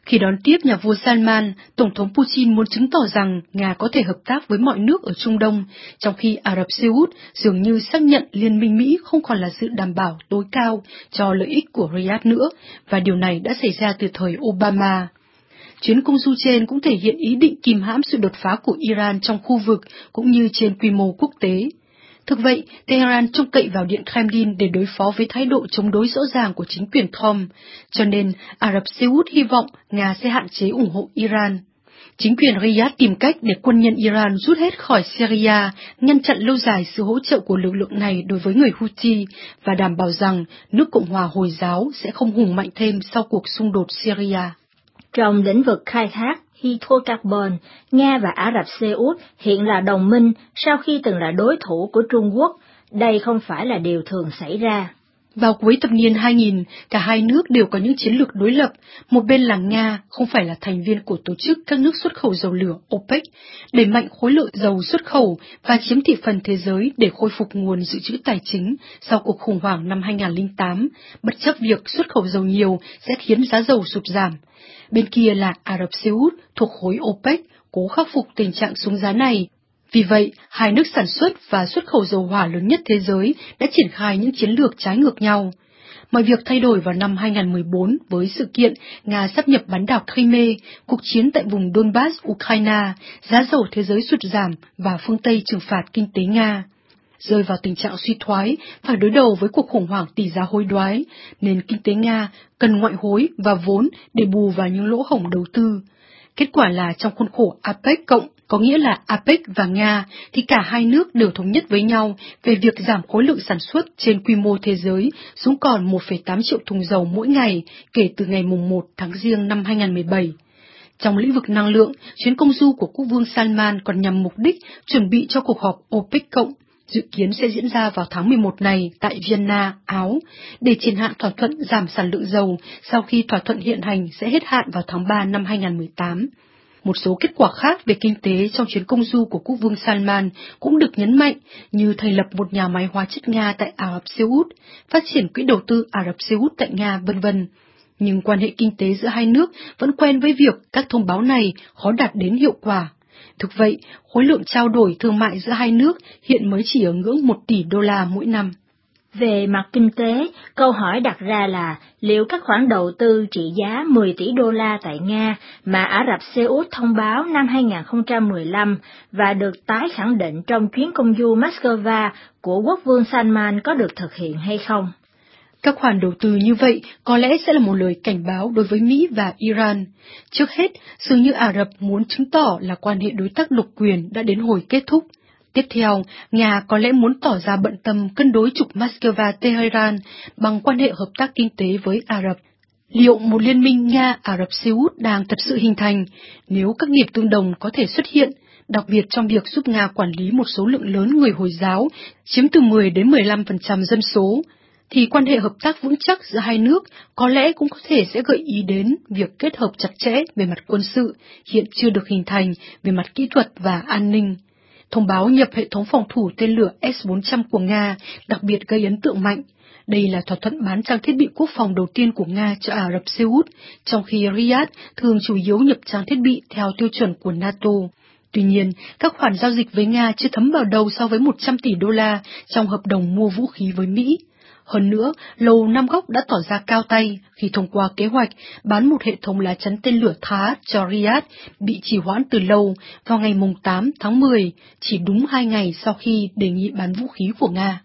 Khi đón tiếp nhà vua Salman, Tổng thống Putin muốn chứng tỏ rằng Nga có thể hợp tác với mọi nước ở Trung Đông, trong khi Ả Rập Xê Út dường như xác nhận Liên minh Mỹ không còn là sự đảm bảo tối cao cho lợi ích của Riyadh nữa, và điều này đã xảy ra từ thời Obama. Chuyến công du trên cũng thể hiện ý định kìm hãm sự đột phá của Iran trong khu vực cũng như trên quy mô quốc tế. Thực vậy, Tehran trông cậy vào Điện Kremlin để đối phó với thái độ chống đối rõ ràng của chính quyền Trump, cho nên Ả Rập Xê Út hy vọng Nga sẽ hạn chế ủng hộ Iran. Chính quyền Riyadh tìm cách để quân nhân Iran rút hết khỏi Syria, ngăn chặn lâu dài sự hỗ trợ của lực lượng này đối với người Houthi và đảm bảo rằng nước Cộng hòa Hồi giáo sẽ không hùng mạnh thêm sau cuộc xung đột Syria. Trong lĩnh vực khai thác hydrocarbon, Nga và Ả Rập Xê Út hiện là đồng minh sau khi từng là đối thủ của Trung Quốc. Đây không phải là điều thường xảy ra. Vào cuối thập niên hai nghìn, cả hai nước đều có những chiến lược đối lập. Một bên là Nga, không phải là thành viên của tổ chức các nước xuất khẩu dầu lửa OPEC, đẩy mạnh khối lượng dầu xuất khẩu và chiếm thị phần thế giới để khôi phục nguồn dự trữ tài chính sau cuộc khủng hoảng năm hai nghìn không trăm lẻ tám, bất chấp việc xuất khẩu dầu nhiều sẽ khiến giá dầu sụt giảm. Bên kia là Ả Rập Xê Út thuộc khối OPEC, cố khắc phục tình trạng xuống giá này. Vì vậy, hai nước sản xuất và xuất khẩu dầu hỏa lớn nhất thế giới đã triển khai những chiến lược trái ngược nhau. Mọi việc thay đổi vào năm hai nghìn không trăm mười bốn với sự kiện Nga sáp nhập bán đảo Crimea, cuộc chiến tại vùng Donbass, Ukraine, giá dầu thế giới sụt giảm và phương Tây trừng phạt kinh tế Nga. Rơi vào tình trạng suy thoái, phải đối đầu với cuộc khủng hoảng tỷ giá hối đoái, nên kinh tế Nga cần ngoại hối và vốn để bù vào những lỗ hổng đầu tư. Kết quả là trong khuôn khổ APEC cộng, có nghĩa là APEC và Nga, thì cả hai nước đều thống nhất với nhau về việc giảm khối lượng sản xuất trên quy mô thế giới xuống còn một phẩy tám triệu thùng dầu mỗi ngày kể từ ngày mùng một tháng Giêng năm hai nghìn không trăm mười bảy. Trong lĩnh vực năng lượng, chuyến công du của quốc vương Salman còn nhằm mục đích chuẩn bị cho cuộc họp OPEC cộng, dự kiến sẽ diễn ra vào tháng mười một này tại Vienna, Áo, để triển hạn thỏa thuận giảm sản lượng dầu sau khi thỏa thuận hiện hành sẽ hết hạn vào tháng ba năm hai nghìn không trăm mười tám. Một số kết quả khác về kinh tế trong chuyến công du của quốc vương Salman cũng được nhấn mạnh, như thành lập một nhà máy hóa chất Nga tại Ả Rập Xê Út, phát triển quỹ đầu tư Ả Rập Xê Út tại Nga, vân vân. Nhưng quan hệ kinh tế giữa hai nước vẫn quen với việc các thông báo này khó đạt đến hiệu quả. Thực vậy, khối lượng trao đổi thương mại giữa hai nước hiện mới chỉ ở ngưỡng một tỷ đô la mỗi năm. Về mặt kinh tế, câu hỏi đặt ra là liệu các khoản đầu tư trị giá mười tỷ đô la tại Nga mà Ả Rập Xê Út thông báo năm hai nghìn không trăm mười lăm và được tái khẳng định trong chuyến công du Moscow của quốc vương Salman có được thực hiện hay không? Các khoản đầu tư như vậy có lẽ sẽ là một lời cảnh báo đối với Mỹ và Iran. Trước hết, dường như Ả Rập muốn chứng tỏ là quan hệ đối tác độc quyền đã đến hồi kết thúc. Tiếp theo, Nga có lẽ muốn tỏ ra bận tâm cân đối trục Moscow-Tehran bằng quan hệ hợp tác kinh tế với Ả Rập. Liệu một liên minh Nga-Ả Rập Xê Út đang thật sự hình thành nếu các nghiệp tương đồng có thể xuất hiện, đặc biệt trong việc giúp Nga quản lý một số lượng lớn người Hồi giáo, chiếm từ mười đến mười lăm phần trăm dân số, thì quan hệ hợp tác vững chắc giữa hai nước có lẽ cũng có thể sẽ gợi ý đến việc kết hợp chặt chẽ về mặt quân sự, hiện chưa được hình thành về mặt kỹ thuật và an ninh. Thông báo nhập hệ thống phòng thủ tên lửa S bốn trăm của Nga đặc biệt gây ấn tượng mạnh. Đây là thỏa thuận bán trang thiết bị quốc phòng đầu tiên của Nga cho Ả Rập Xê Út, trong khi Riyadh thường chủ yếu nhập trang thiết bị theo tiêu chuẩn của NATO. Tuy nhiên, các khoản giao dịch với Nga chưa thấm vào đầu so với một trăm tỷ đô la trong hợp đồng mua vũ khí với Mỹ. Hơn nữa, Lầu Năm Góc đã tỏ ra cao tay khi thông qua kế hoạch bán một hệ thống lá chắn tên lửa Thá cho Riyadh bị trì hoãn từ lâu vào ngày tám tháng mười, chỉ đúng hai ngày sau khi đề nghị bán vũ khí của Nga.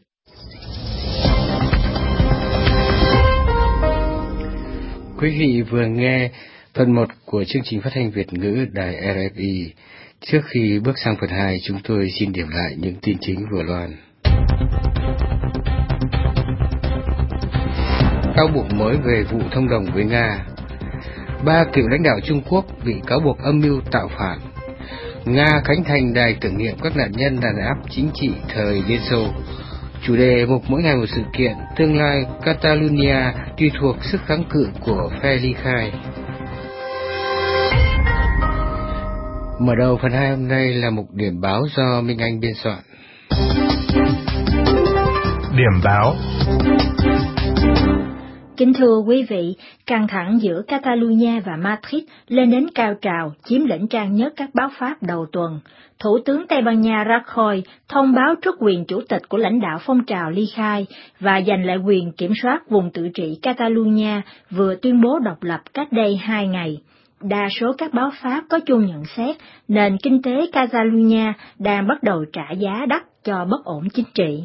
Quý vị vừa nghe phần một của chương trình phát thanh Việt ngữ đài rờ ép i. Trước khi bước sang phần hai, chúng tôi xin điểm lại những tin chính vừa loan. Cáo buộc mới về vụ thông đồng với Nga. Ba cựu lãnh đạo Trung Quốc bị cáo buộc âm mưu tạo phản. Nga khánh thành đài tưởng niệm các nạn nhân đàn áp chính trị thời Liên Xô. Chủ đề mục mỗi ngày một sự kiện, tương lai Catalonia tùy thuộc sức kháng cự của phe ly khai. Mở đầu phần hai hôm nay là mục điểm báo do Minh Anh biên soạn. Điểm báo. Kính thưa quý vị, căng thẳng giữa Catalonia và Madrid lên đến cao trào, chiếm lĩnh trang nhất các báo Pháp đầu tuần. Thủ tướng Tây Ban Nha Rajoy thông báo truất quyền chủ tịch của lãnh đạo phong trào ly khai và giành lại quyền kiểm soát vùng tự trị Catalonia vừa tuyên bố độc lập cách đây hai ngày. Đa số các báo Pháp có chung nhận xét nền kinh tế Catalonia đang bắt đầu trả giá đắt cho bất ổn chính trị.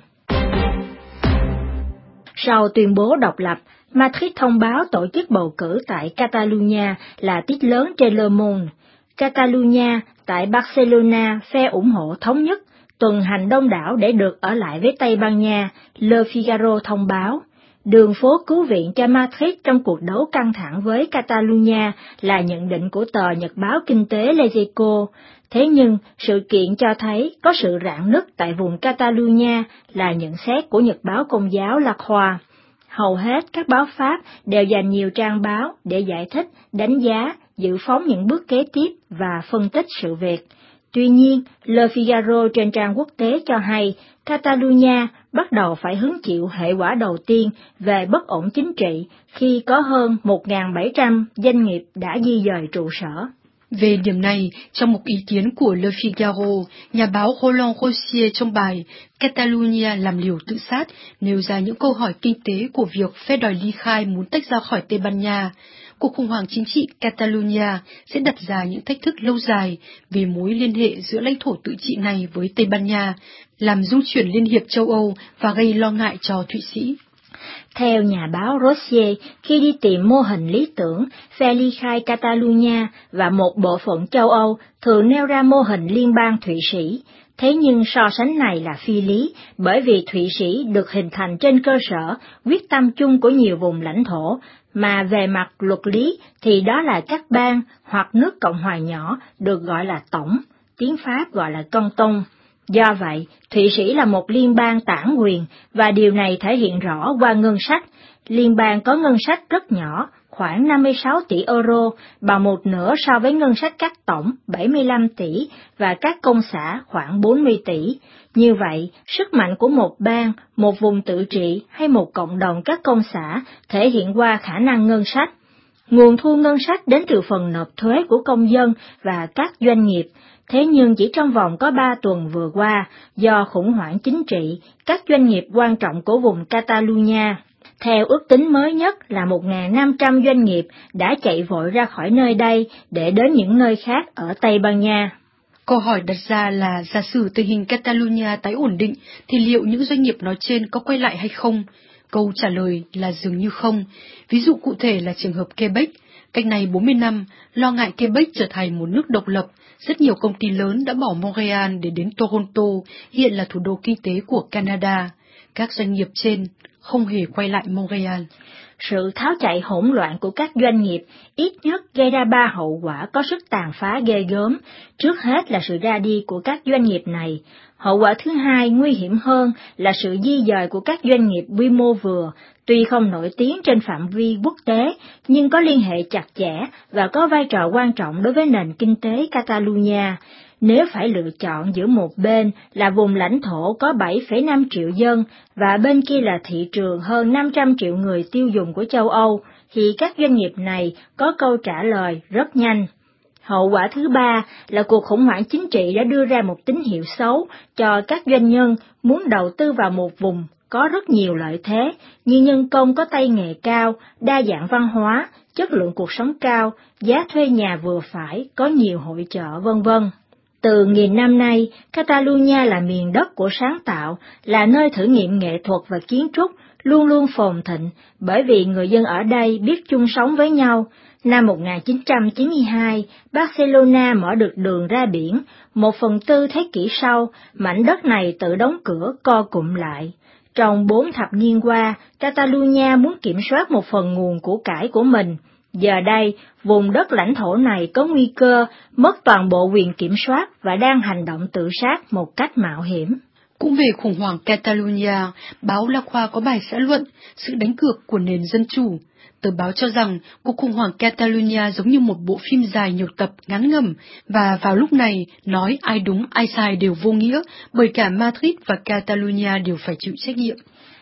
Sau tuyên bố độc lập, Madrid thông báo tổ chức bầu cử tại Catalonia là tít lớn trên Le Monde. Catalonia tại Barcelona phe ủng hộ thống nhất, tuần hành đông đảo để được ở lại với Tây Ban Nha, Le Figaro thông báo. Đường phố cứu viện cho Madrid trong cuộc đấu căng thẳng với Catalonia là nhận định của tờ nhật báo kinh tế L'Eco. Thế nhưng, sự kiện cho thấy có sự rạn nứt tại vùng Catalonia là nhận xét của nhật báo Công giáo La Croix. Hầu hết các báo Pháp đều dành nhiều trang báo để giải thích, đánh giá, dự phóng những bước kế tiếp và phân tích sự việc. Tuy nhiên, Le Figaro trên trang quốc tế cho hay Catalonia bắt đầu phải hứng chịu hệ quả đầu tiên về bất ổn chính trị khi có hơn một nghìn bảy trăm doanh nghiệp đã di dời trụ sở. Về điểm này, trong một ý kiến của Le Figaro, nhà báo Roland Rossier trong bài Catalonia làm liều tự sát nêu ra những câu hỏi kinh tế của việc phe đòi ly khai muốn tách ra khỏi Tây Ban Nha. Cuộc khủng hoảng chính trị Catalonia sẽ đặt ra những thách thức lâu dài về mối liên hệ giữa lãnh thổ tự trị này với Tây Ban Nha, làm rung chuyển Liên hiệp châu Âu và gây lo ngại cho Thụy Sĩ. Theo nhà báo Rossier, khi đi tìm mô hình lý tưởng, phe ly khai Catalonia và một bộ phận châu Âu thường nêu ra mô hình liên bang Thụy Sĩ. Thế nhưng so sánh này là phi lý, bởi vì Thụy Sĩ được hình thành trên cơ sở quyết tâm chung của nhiều vùng lãnh thổ, mà về mặt luật lý thì đó là các bang hoặc nước cộng hòa nhỏ được gọi là tổng, tiếng Pháp gọi là canton. Do vậy, Thụy Sĩ là một liên bang tản quyền, và điều này thể hiện rõ qua ngân sách. Liên bang có ngân sách rất nhỏ, khoảng năm mươi sáu tỷ euro, bằng một nửa so với ngân sách các tổng bảy mươi lăm tỷ và các công xã khoảng bốn mươi tỷ. Như vậy, sức mạnh của một bang, một vùng tự trị hay một cộng đồng các công xã thể hiện qua khả năng ngân sách. Nguồn thu ngân sách đến từ phần nộp thuế của công dân và các doanh nghiệp. Thế nhưng chỉ trong vòng có ba tuần vừa qua, do khủng hoảng chính trị, các doanh nghiệp quan trọng của vùng Catalonia, theo ước tính mới nhất là một nghìn năm trăm doanh nghiệp đã chạy vội ra khỏi nơi đây để đến những nơi khác ở Tây Ban Nha. Câu hỏi đặt ra là giả sử tình hình Catalonia tái ổn định thì liệu những doanh nghiệp nói trên có quay lại hay không? Câu trả lời là dường như không. Ví dụ cụ thể là trường hợp Quebec. Cách này bốn mươi năm, lo ngại Quebec trở thành một nước độc lập, rất nhiều công ty lớn đã bỏ Montreal để đến Toronto, hiện là thủ đô kinh tế của Canada. Các doanh nghiệp trên không hề quay lại Montreal. Sự tháo chạy hỗn loạn của các doanh nghiệp ít nhất gây ra ba hậu quả có sức tàn phá ghê gớm. Trước hết là sự ra đi của các doanh nghiệp này. Hậu quả thứ hai nguy hiểm hơn là sự di dời của các doanh nghiệp quy mô vừa, tuy không nổi tiếng trên phạm vi quốc tế, nhưng có liên hệ chặt chẽ và có vai trò quan trọng đối với nền kinh tế Catalonia. Nếu phải lựa chọn giữa một bên là vùng lãnh thổ có bảy phẩy năm triệu dân và bên kia là thị trường hơn năm trăm triệu người tiêu dùng của châu Âu, thì các doanh nghiệp này có câu trả lời rất nhanh. Hậu quả thứ ba là cuộc khủng hoảng chính trị đã đưa ra một tín hiệu xấu cho các doanh nhân muốn đầu tư vào một vùng có rất nhiều lợi thế như nhân công có tay nghề cao, đa dạng văn hóa, chất lượng cuộc sống cao, giá thuê nhà vừa phải, có nhiều hội chợ vân vân. Từ nghìn năm nay, Catalonia là miền đất của sáng tạo, là nơi thử nghiệm nghệ thuật và kiến trúc, luôn luôn phồn thịnh, bởi vì người dân ở đây biết chung sống với nhau. Năm một nghìn chín trăm chín mươi hai, Barcelona mở được đường ra biển, một phần tư thế kỷ sau, mảnh đất này tự đóng cửa co cụm lại. Trong bốn thập niên qua, Catalonia muốn kiểm soát một phần nguồn của cải của mình. Giờ đây, vùng đất lãnh thổ này có nguy cơ mất toàn bộ quyền kiểm soát và đang hành động tự sát một cách mạo hiểm. Cũng về khủng hoảng Catalonia, báo La Croix có bài xã luận sự đánh cược của nền dân chủ. Tờ báo cho rằng cuộc khủng hoảng Catalonia giống như một bộ phim dài nhiều tập ngắn ngẩm, và vào lúc này nói ai đúng ai sai đều vô nghĩa, bởi cả Madrid và Catalonia đều phải chịu trách nhiệm.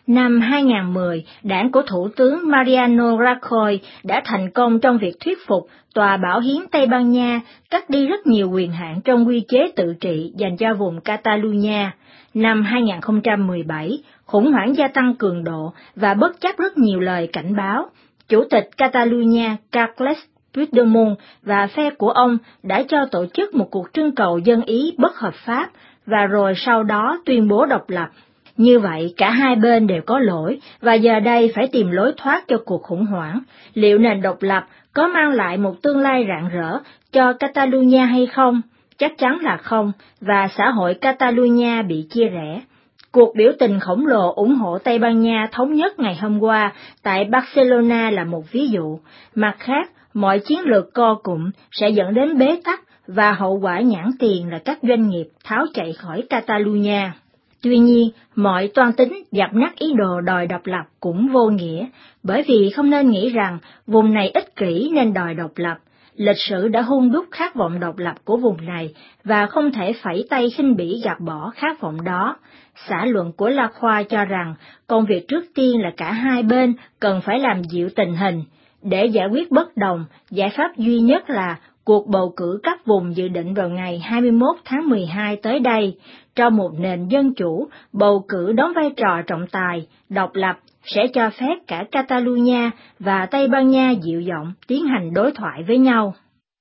Năm hai nghìn không trăm mười, đảng của Thủ tướng Mariano Rajoy đã thành công trong việc thuyết phục Tòa Bảo hiến Tây Ban Nha cắt đi rất nhiều quyền hạn trong quy chế tự trị dành cho vùng Catalonia. Năm hai nghìn không trăm mười bảy, khủng hoảng gia tăng cường độ và bất chấp rất nhiều lời cảnh báo, Chủ tịch Catalonia Carles Puigdemont và phe của ông đã cho tổ chức một cuộc trưng cầu dân ý bất hợp pháp và rồi sau đó tuyên bố độc lập. Như vậy, cả hai bên đều có lỗi và giờ đây phải tìm lối thoát cho cuộc khủng hoảng. Liệu nền độc lập có mang lại một tương lai rạng rỡ cho Catalonia hay không? Chắc chắn là không, và xã hội Catalonia bị chia rẽ. Cuộc biểu tình khổng lồ ủng hộ Tây Ban Nha thống nhất ngày hôm qua tại Barcelona là một ví dụ. Mặt khác, mọi chiến lược co cụm sẽ dẫn đến bế tắc và hậu quả nhãn tiền là các doanh nghiệp tháo chạy khỏi Catalonia. Tuy nhiên, mọi toan tính dập nát ý đồ đòi độc lập cũng vô nghĩa, bởi vì không nên nghĩ rằng vùng này ích kỷ nên đòi độc lập. Lịch sử đã hun đúc khát vọng độc lập của vùng này và không thể phẩy tay khinh bỉ gạt bỏ khát vọng đó. Xã luận của Lacroix cho rằng công việc trước tiên là cả hai bên cần phải làm dịu tình hình. Để giải quyết bất đồng, giải pháp duy nhất là cuộc bầu cử các vùng dự định vào ngày hai mươi mốt tháng mười hai tới đây. Trong một nền dân chủ, bầu cử đóng vai trò trọng tài, độc lập sẽ cho phép cả Catalonia và Tây Ban Nha dịu giọng tiến hành đối thoại với nhau.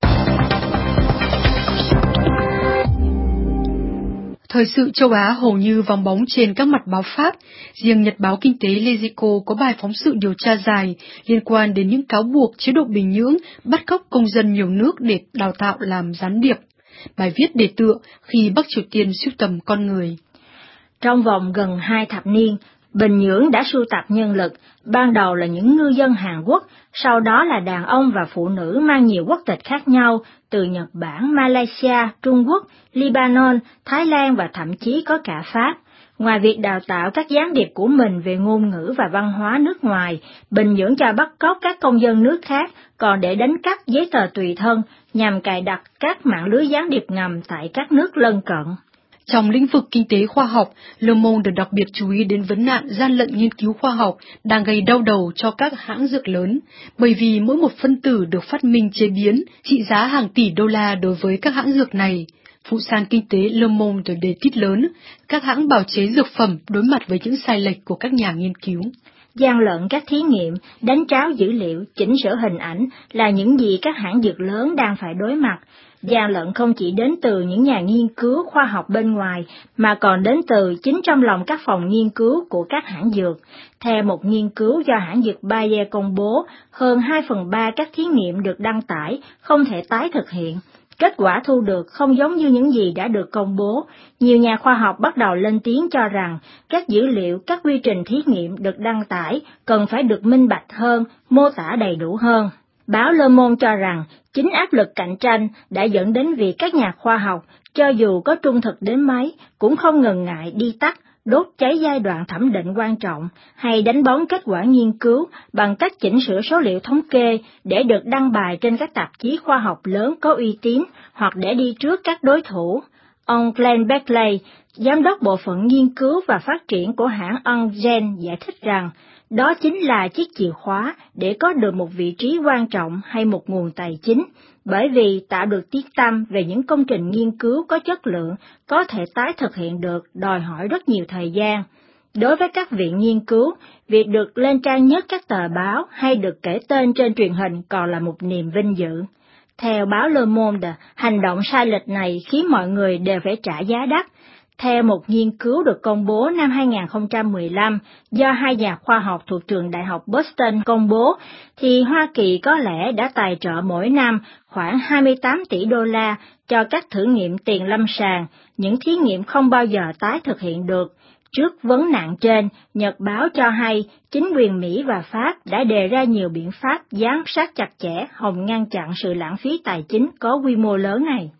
Thời sự châu Á hầu như vắng bóng trên các mặt báo Pháp. Riêng Nhật báo Kinh tế L'Echo có bài phóng sự điều tra dài liên quan đến những cáo buộc chế độ Bình Nhưỡng bắt cóc công dân nhiều nước để đào tạo làm gián điệp. Bài viết đề tựa khi Bắc Triều Tiên sưu tầm con người. Trong vòng gần hai thập niên, Bình Nhưỡng đã sưu tập nhân lực, ban đầu là những ngư dân Hàn Quốc, sau đó là đàn ông và phụ nữ mang nhiều quốc tịch khác nhau, từ Nhật Bản, Malaysia, Trung Quốc, Lebanon, Thái Lan và thậm chí có cả Pháp. Ngoài việc đào tạo các gián điệp của mình về ngôn ngữ và văn hóa nước ngoài, Bình Nhưỡng cho bắt cóc các công dân nước khác, còn để đánh cắp giấy tờ tùy thân nhằm cài đặt các mạng lưới gián điệp ngầm tại các nước lân cận. Trong lĩnh vực kinh tế khoa học, Le Monde được đặc biệt chú ý đến vấn nạn gian lận nghiên cứu khoa học đang gây đau đầu cho các hãng dược lớn, bởi vì mỗi một phân tử được phát minh chế biến trị giá hàng tỷ đô la đối với các hãng dược này. Phụ san kinh tế Le Monde đề tít lớn, các hãng bào chế dược phẩm đối mặt với những sai lệch của các nhà nghiên cứu. Gian lận các thí nghiệm, đánh tráo dữ liệu, chỉnh sửa hình ảnh là những gì các hãng dược lớn đang phải đối mặt. Gian lận không chỉ đến từ những nhà nghiên cứu khoa học bên ngoài, mà còn đến từ chính trong lòng các phòng nghiên cứu của các hãng dược. Theo một nghiên cứu do hãng dược Bayer công bố, hơn hai phần ba các thí nghiệm được đăng tải không thể tái thực hiện. Kết quả thu được không giống như những gì đã được công bố. Nhiều nhà khoa học bắt đầu lên tiếng cho rằng các dữ liệu, các quy trình thí nghiệm được đăng tải cần phải được minh bạch hơn, mô tả đầy đủ hơn. Báo Le Monde cho rằng chính áp lực cạnh tranh đã dẫn đến việc các nhà khoa học, cho dù có trung thực đến mấy, cũng không ngần ngại đi tắt, đốt cháy giai đoạn thẩm định quan trọng, hay đánh bóng kết quả nghiên cứu bằng cách chỉnh sửa số liệu thống kê để được đăng bài trên các tạp chí khoa học lớn có uy tín hoặc để đi trước các đối thủ. Ông Glenn Beckley, giám đốc bộ phận nghiên cứu và phát triển của hãng Amgen, giải thích rằng đó chính là chiếc chìa khóa để có được một vị trí quan trọng hay một nguồn tài chính, bởi vì tạo được tiếng tăm về những công trình nghiên cứu có chất lượng có thể tái thực hiện được đòi hỏi rất nhiều thời gian. Đối với các viện nghiên cứu, việc được lên trang nhất các tờ báo hay được kể tên trên truyền hình còn là một niềm vinh dự. Theo báo Le Monde, hành động sai lệch này khiến mọi người đều phải trả giá đắt. Theo một nghiên cứu được công bố năm hai nghìn không trăm mười lăm do hai nhà khoa học thuộc trường Đại học Boston công bố, thì Hoa Kỳ có lẽ đã tài trợ mỗi năm khoảng hai mươi tám tỷ đô la cho các thử nghiệm tiền lâm sàng, những thí nghiệm không bao giờ tái thực hiện được. Trước vấn nạn trên, Nhật báo cho hay chính quyền Mỹ và Pháp đã đề ra nhiều biện pháp giám sát chặt chẽ hòng ngăn chặn sự lãng phí tài chính có quy mô lớn này.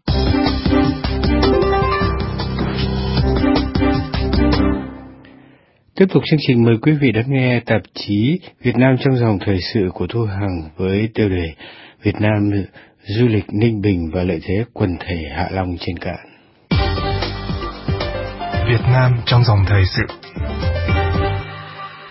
Tiếp tục chương trình, mời quý vị đón nghe tạp chí Việt Nam trong dòng thời sự của Thu Hằng với tiêu đề Việt Nam du lịch Ninh Bình và lợi thế quần thể Hạ Long trên cạn. Việt Nam trong dòng thời sự.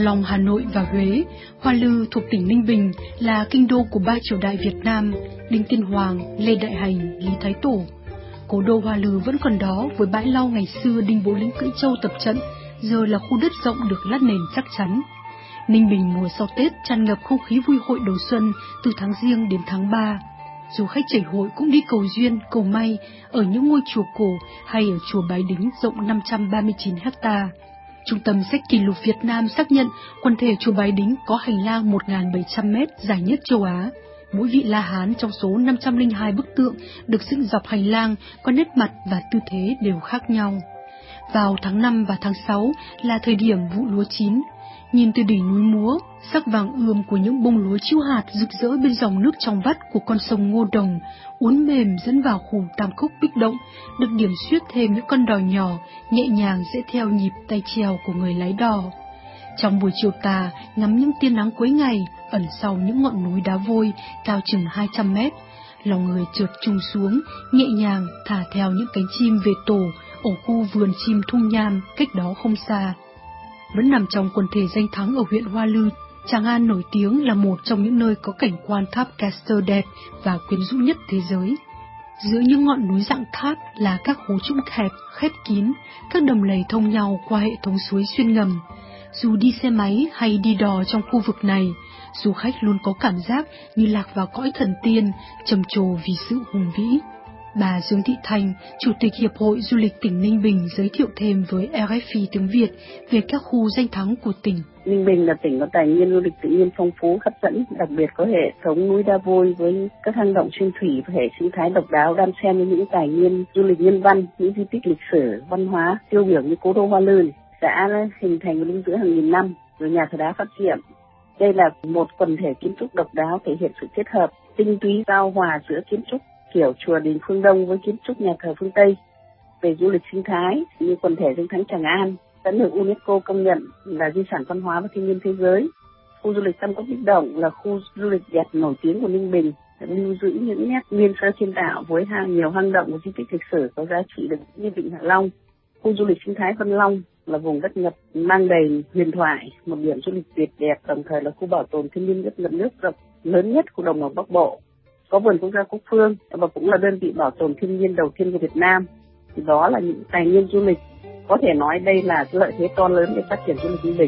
Long, Hà Nội và Huế, Hoa Lư thuộc tỉnh Ninh Bình là kinh đô của ba triều đại Việt Nam, Đinh Tiên Hoàng, Lê Đại Hành, Lý Thái Tổ. Cố đô Hoa Lư vẫn còn đó với bãi lau ngày xưa Đinh Bộ Lĩnh cưỡi trâu tập trận, giờ là khu đất rộng được lát nền chắc chắn. Ninh Bình mùa sau Tết tràn ngập không khí vui hội đầu xuân từ tháng Giêng đến tháng ba. Du khách chảy hội cũng đi cầu duyên, cầu may ở những ngôi chùa cổ hay ở chùa Bái Đính rộng năm trăm ba mươi chín ha. Trung tâm Sách Kỷ lục Việt Nam xác nhận quần thể chùa Bái Đính có hành lang một nghìn bảy trăm mét dài nhất châu Á. Mỗi vị La Hán trong số năm trăm lẻ hai bức tượng được dựng dọc hành lang có nét mặt và tư thế đều khác nhau. Vào tháng năm và tháng sáu là thời điểm vụ lúa chín. Nhìn từ đỉnh núi Múa, sắc vàng ươm của những bông lúa chiêu hạt rực rỡ bên dòng nước trong vắt của con sông Ngô Đồng, uốn mềm dẫn vào khu Tam Khúc Bích Động, được điểm xuyết thêm những con đò nhỏ, nhẹ nhàng dễ theo nhịp tay chèo của người lái đò. Trong buổi chiều tà, ngắm những tia nắng cuối ngày, ẩn sau những ngọn núi đá vôi cao chừng hai trăm mét, lòng người chợt trùng xuống, nhẹ nhàng thả theo những cánh chim về tổ ở khu vườn chim Thung Nham cách đó không xa. Vẫn nằm trong quần thể danh thắng ở huyện Hoa Lư, Tràng An nổi tiếng là một trong những nơi có cảnh quan tháp Castor đẹp và quyến rũ nhất thế giới. Giữa những ngọn núi dạng tháp là các hố trũng hẹp, khép kín, các đầm lầy thông nhau qua hệ thống suối xuyên ngầm. Dù đi xe máy hay đi đò trong khu vực này, du khách luôn có cảm giác như lạc vào cõi thần tiên, trầm trồ vì sự hùng vĩ. Bà Dương Thị Thanh, Chủ tịch Hiệp hội Du lịch tỉnh Ninh Bình giới thiệu thêm với rờ ép pê tiếng Việt về các khu danh thắng của tỉnh. Ninh Bình là tỉnh có tài nguyên du lịch tự nhiên phong phú, hấp dẫn, đặc biệt có hệ thống núi đá vôi với các hang động xuyên thủy và hệ sinh thái độc đáo đan xen với những tài nguyên du lịch nhân văn, những di tích lịch sử, văn hóa tiêu biểu như cố đô Hoa Lư. Xã hình thành và lưu giữ hàng nghìn năm, rồi nhà thờ đá phát triển. Đây là một quần thể kiến trúc độc đáo thể hiện sự kết hợp tinh túy giao hòa giữa kiến trúc kiểu chùa đình phương Đông với kiến trúc nhà thờ phương Tây. Về du lịch sinh thái như quần thể danh thắng Tràng An đã được UNESCO công nhận là di sản văn hóa và thiên nhiên thế giới. Khu du lịch Tam Cốc Bích Động là khu du lịch đẹp nổi tiếng của Ninh Bình, lưu giữ những nét nguyên sơ thiên tạo với hàng nhiều hang động và di tích lịch sử có giá trị được như Vịnh Hạ Long. Khu du lịch sinh thái Vân Long là vùng đất ngập mang đầy huyền thoại, một điểm du lịch tuyệt đẹp, đồng thời là khu bảo tồn thiên nhiên đất ngập nước rộng lớn nhất của đồng bằng Bắc Bộ. Có vườn quốc gia Cúc Phương và cũng là đơn vị bảo tồn thiên nhiên đầu tiên của Việt Nam. Thì đó là những tài nguyên du lịch, có thể nói đây là lợi thế to lớn để phát triển du lịch Ninh Bình.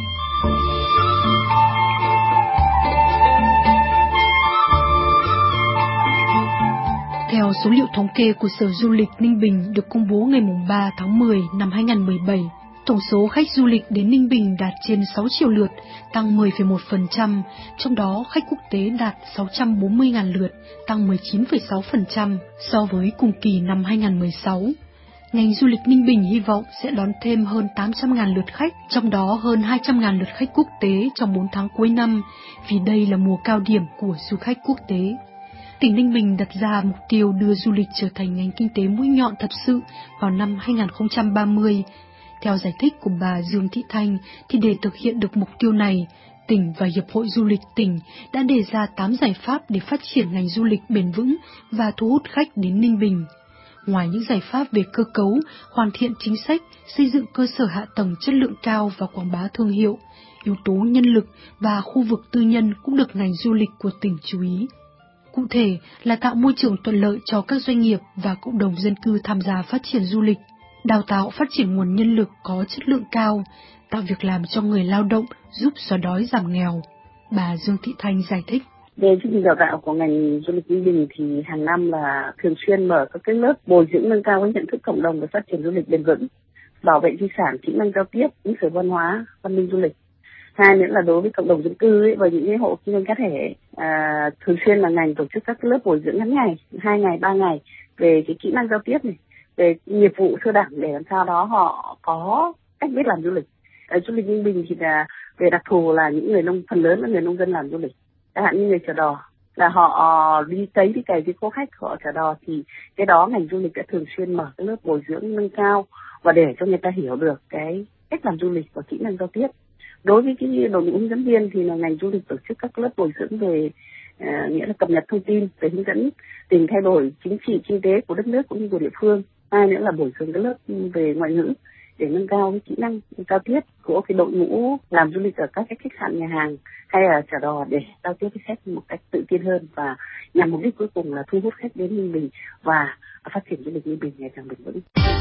Theo số liệu thống kê của Sở Du lịch Ninh Bình được công bố ngày ba tháng mười năm hai nghìn không trăm mười bảy, tổng số khách du lịch đến Ninh Bình đạt trên sáu triệu lượt, tăng mười phẩy một phần trăm, trong đó khách quốc tế đạt sáu trăm bốn mươi nghìn lượt, tăng mười chín phẩy sáu phần trăm so với cùng kỳ năm hai nghìn không trăm mười sáu. Ngành du lịch Ninh Bình hy vọng sẽ đón thêm hơn tám trăm nghìn lượt khách, trong đó hơn hai trăm nghìn lượt khách quốc tế trong bốn tháng cuối năm, vì đây là mùa cao điểm của du khách quốc tế. Tỉnh Ninh Bình đặt ra mục tiêu đưa du lịch trở thành ngành kinh tế mũi nhọn thật sự vào năm hai nghìn không trăm ba mươi. Theo giải thích của bà Dương Thị Thanh, thì để thực hiện được mục tiêu này, tỉnh và Hiệp hội Du lịch tỉnh đã đề ra tám giải pháp để phát triển ngành du lịch bền vững và thu hút khách đến Ninh Bình. Ngoài những giải pháp về cơ cấu, hoàn thiện chính sách, xây dựng cơ sở hạ tầng chất lượng cao và quảng bá thương hiệu, yếu tố nhân lực và khu vực tư nhân cũng được ngành du lịch của tỉnh chú ý. Cụ thể là tạo môi trường thuận lợi cho các doanh nghiệp và cộng đồng dân cư tham gia phát triển du lịch, đào tạo phát triển nguồn nhân lực có chất lượng cao, tạo việc làm cho người lao động, giúp xóa đói giảm nghèo. Bà Dương Thị Thanh giải thích. Về chương trình đào tạo của ngành du lịch Ninh Bình thì hàng năm là thường xuyên mở các cái lớp bồi dưỡng nâng cao cái nhận thức cộng đồng về phát triển du lịch bền vững, bảo vệ di sản, kỹ năng giao tiếp, ứng xử văn hóa, văn minh du lịch. Hai nữa là đối với cộng đồng dân cư ấy, và những cái hộ kinh doanh cá thể, à, thường xuyên là ngành tổ chức các lớp bồi dưỡng ngắn ngày, hai ngày, ba ngày về cái kỹ năng giao tiếp này, về nghiệp vụ sơ đẳng để làm sao đó họ có cách biết làm du lịch. Ở du lịch Ninh Bình thì là về đặc thù là những người nông, phần lớn là người nông dân làm du lịch, chẳng hạn như người chở đò là họ đi cấy đi cày đi cô khách họ chở đò, thì cái đó ngành du lịch đã thường xuyên mở cái lớp bồi dưỡng nâng cao và để cho người ta hiểu được cái cách làm du lịch và kỹ năng giao tiếp. Đối với cái đội ngũ hướng dẫn viên thì là ngành du lịch tổ chức các lớp bồi dưỡng về uh, nghĩa là cập nhật thông tin về hướng dẫn tình thay đổi chính trị kinh tế của đất nước cũng như của địa phương. Hai nữa là bồi dưỡng các lớp về ngoại ngữ để nâng cao cái kỹ năng giao tiếp của cái đội ngũ làm du lịch ở các cái khách sạn, nhà hàng hay là chợ đò để giao tiếp với khách một cách tự tin hơn, và nhằm mục đích cuối cùng là thu hút khách đến Ninh Bình và phát triển du lịch Ninh Bình ngày càng bền vững.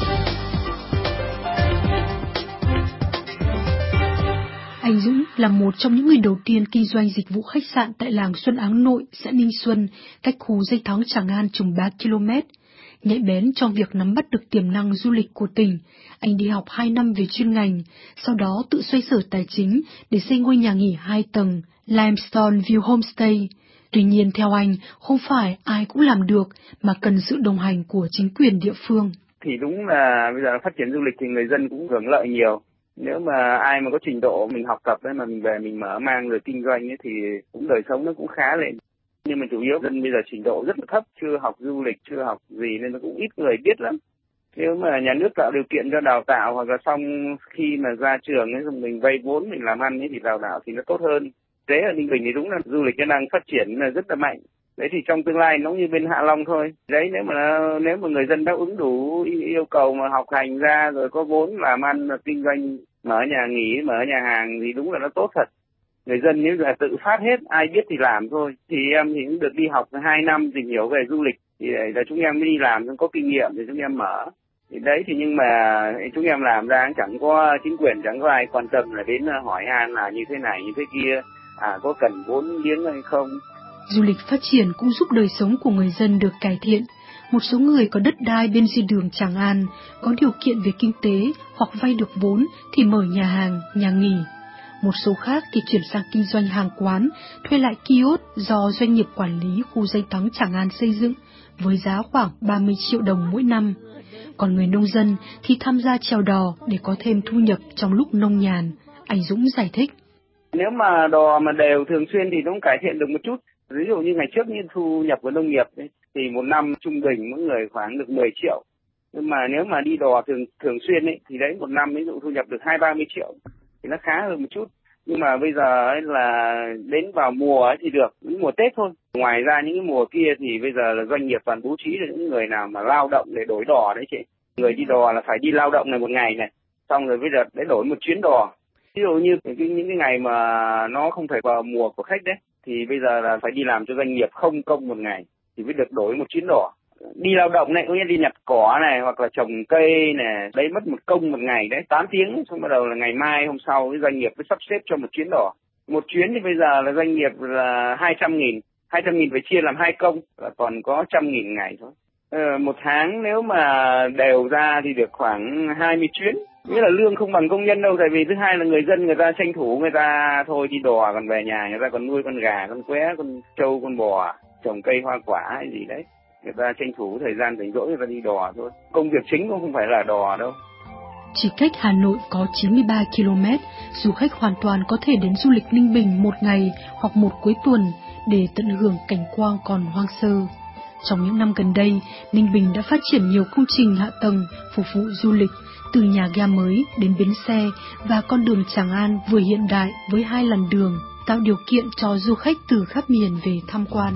Anh Dũng là một trong những người đầu tiên kinh doanh dịch vụ khách sạn tại làng Xuân Áng Nội, xã Ninh Xuân, cách khu danh thắng Tràng An chừng ba ki lô mét. Nhạy bén trong việc nắm bắt được tiềm năng du lịch của tỉnh, anh đi học hai năm về chuyên ngành, sau đó tự xoay sở tài chính để xây ngôi nhà nghỉ hai tầng, Limestone View Homestay. Tuy nhiên theo anh, không phải ai cũng làm được mà cần sự đồng hành của chính quyền địa phương. Thì đúng là bây giờ phát triển du lịch thì người dân cũng hưởng lợi nhiều. Nếu mà ai mà có trình độ mình học tập ấy mà mình về mình mở mang rồi kinh doanh ấy thì cũng đời sống nó cũng khá lên. Nhưng mà chủ yếu dân bây giờ trình độ rất là thấp, chưa học du lịch, chưa học gì nên nó cũng ít người biết lắm. Nếu mà nhà nước tạo điều kiện cho đào tạo hoặc là xong khi mà ra trường ấy rồi mình vay vốn mình làm ăn ấy thì đào tạo thì nó tốt hơn. Thế ở Ninh Bình thì đúng là du lịch nó đang phát triển là rất là mạnh. Đấy thì trong tương lai nó như bên Hạ Long thôi. Đấy nếu mà nếu mà người dân đáp ứng đủ yêu cầu mà học hành ra rồi có vốn làm ăn kinh doanh, mở nhà nghỉ, mở nhà hàng thì đúng là nó tốt thật. Người dân nếu là tự phát hết, ai biết thì làm thôi. Thì em thì cũng được đi học hai năm tìm hiểu về du lịch. Thì là chúng em mới đi làm, có kinh nghiệm thì chúng em mở. Thì đấy thì nhưng mà chúng em làm ra chẳng có chính quyền, chẳng có ai quan tâm là đến hỏi han là như thế này, như thế kia. À có cần vốn liếng hay không. Du lịch phát triển cũng giúp đời sống của người dân được cải thiện. Một số người có đất đai bên duyên đường Tràng An, có điều kiện về kinh tế hoặc vay được vốn thì mở nhà hàng, nhà nghỉ. Một số khác thì chuyển sang kinh doanh hàng quán, thuê lại kiosk do doanh nghiệp quản lý khu danh thắng Tràng An xây dựng với giá khoảng ba mươi triệu đồng mỗi năm. Còn người nông dân thì tham gia chèo đò để có thêm thu nhập trong lúc nông nhàn. Anh Dũng giải thích. Nếu mà đò mà đều thường xuyên thì nó cũng cải thiện được một chút. Ví dụ như ngày trước như thu nhập của nông nghiệp ấy, thì một năm trung bình mỗi người khoảng được mười triệu. Nhưng mà nếu mà đi đò thường thường xuyên ấy, thì đấy một năm ví dụ thu nhập được hai ba mươi triệu thì nó khá hơn một chút. Nhưng mà bây giờ ấy là đến vào mùa ấy thì được, những mùa Tết thôi. Ngoài ra những cái mùa kia thì bây giờ là doanh nghiệp toàn bố trí được những người nào mà lao động để đổi đò đấy chị. Người đi đò là phải đi lao động này một ngày này, xong rồi bây giờ để đổi một chuyến đò. Ví dụ như cái, những cái ngày mà nó không phải vào mùa của khách đấy, thì bây giờ là phải đi làm cho doanh nghiệp không công một ngày thì mới được đổi một chuyến đò. Đi lao động này có nghĩa đi nhặt cỏ này hoặc là trồng cây này, đấy mất một công một ngày đấy tám tiếng, xong bắt đầu là ngày mai hôm sau cái doanh nghiệp mới sắp xếp cho một chuyến đò. Một chuyến thì bây giờ là doanh nghiệp là hai trăm nghìn, hai trăm nghìn phải chia làm hai công là còn có trăm nghìn ngày thôi. Ờ, một tháng nếu mà đều ra thì được khoảng hai mươi chuyến. Nghĩa là lương không bằng công nhân đâu, tại vì thứ hai là người dân người ta tranh thủ, người ta thôi đi đò còn về nhà người ta còn nuôi con gà, con qué, con trâu, con bò, trồng cây hoa quả hay gì đấy. Người ta tranh thủ thời gian rảnh rỗi người ta đi đò thôi. Công việc chính cũng không phải là đò đâu. Chỉ cách Hà Nội có chín mươi ba ki lô mét, du khách hoàn toàn có thể đến du lịch Ninh Bình một ngày hoặc một cuối tuần để tận hưởng cảnh quang còn hoang sơ. Trong những năm gần đây, Ninh Bình đã phát triển nhiều công trình hạ tầng phục vụ du lịch, từ nhà ga mới đến bến xe và con đường Tràng An vừa hiện đại với hai làn đường, tạo điều kiện cho du khách từ khắp miền về tham quan.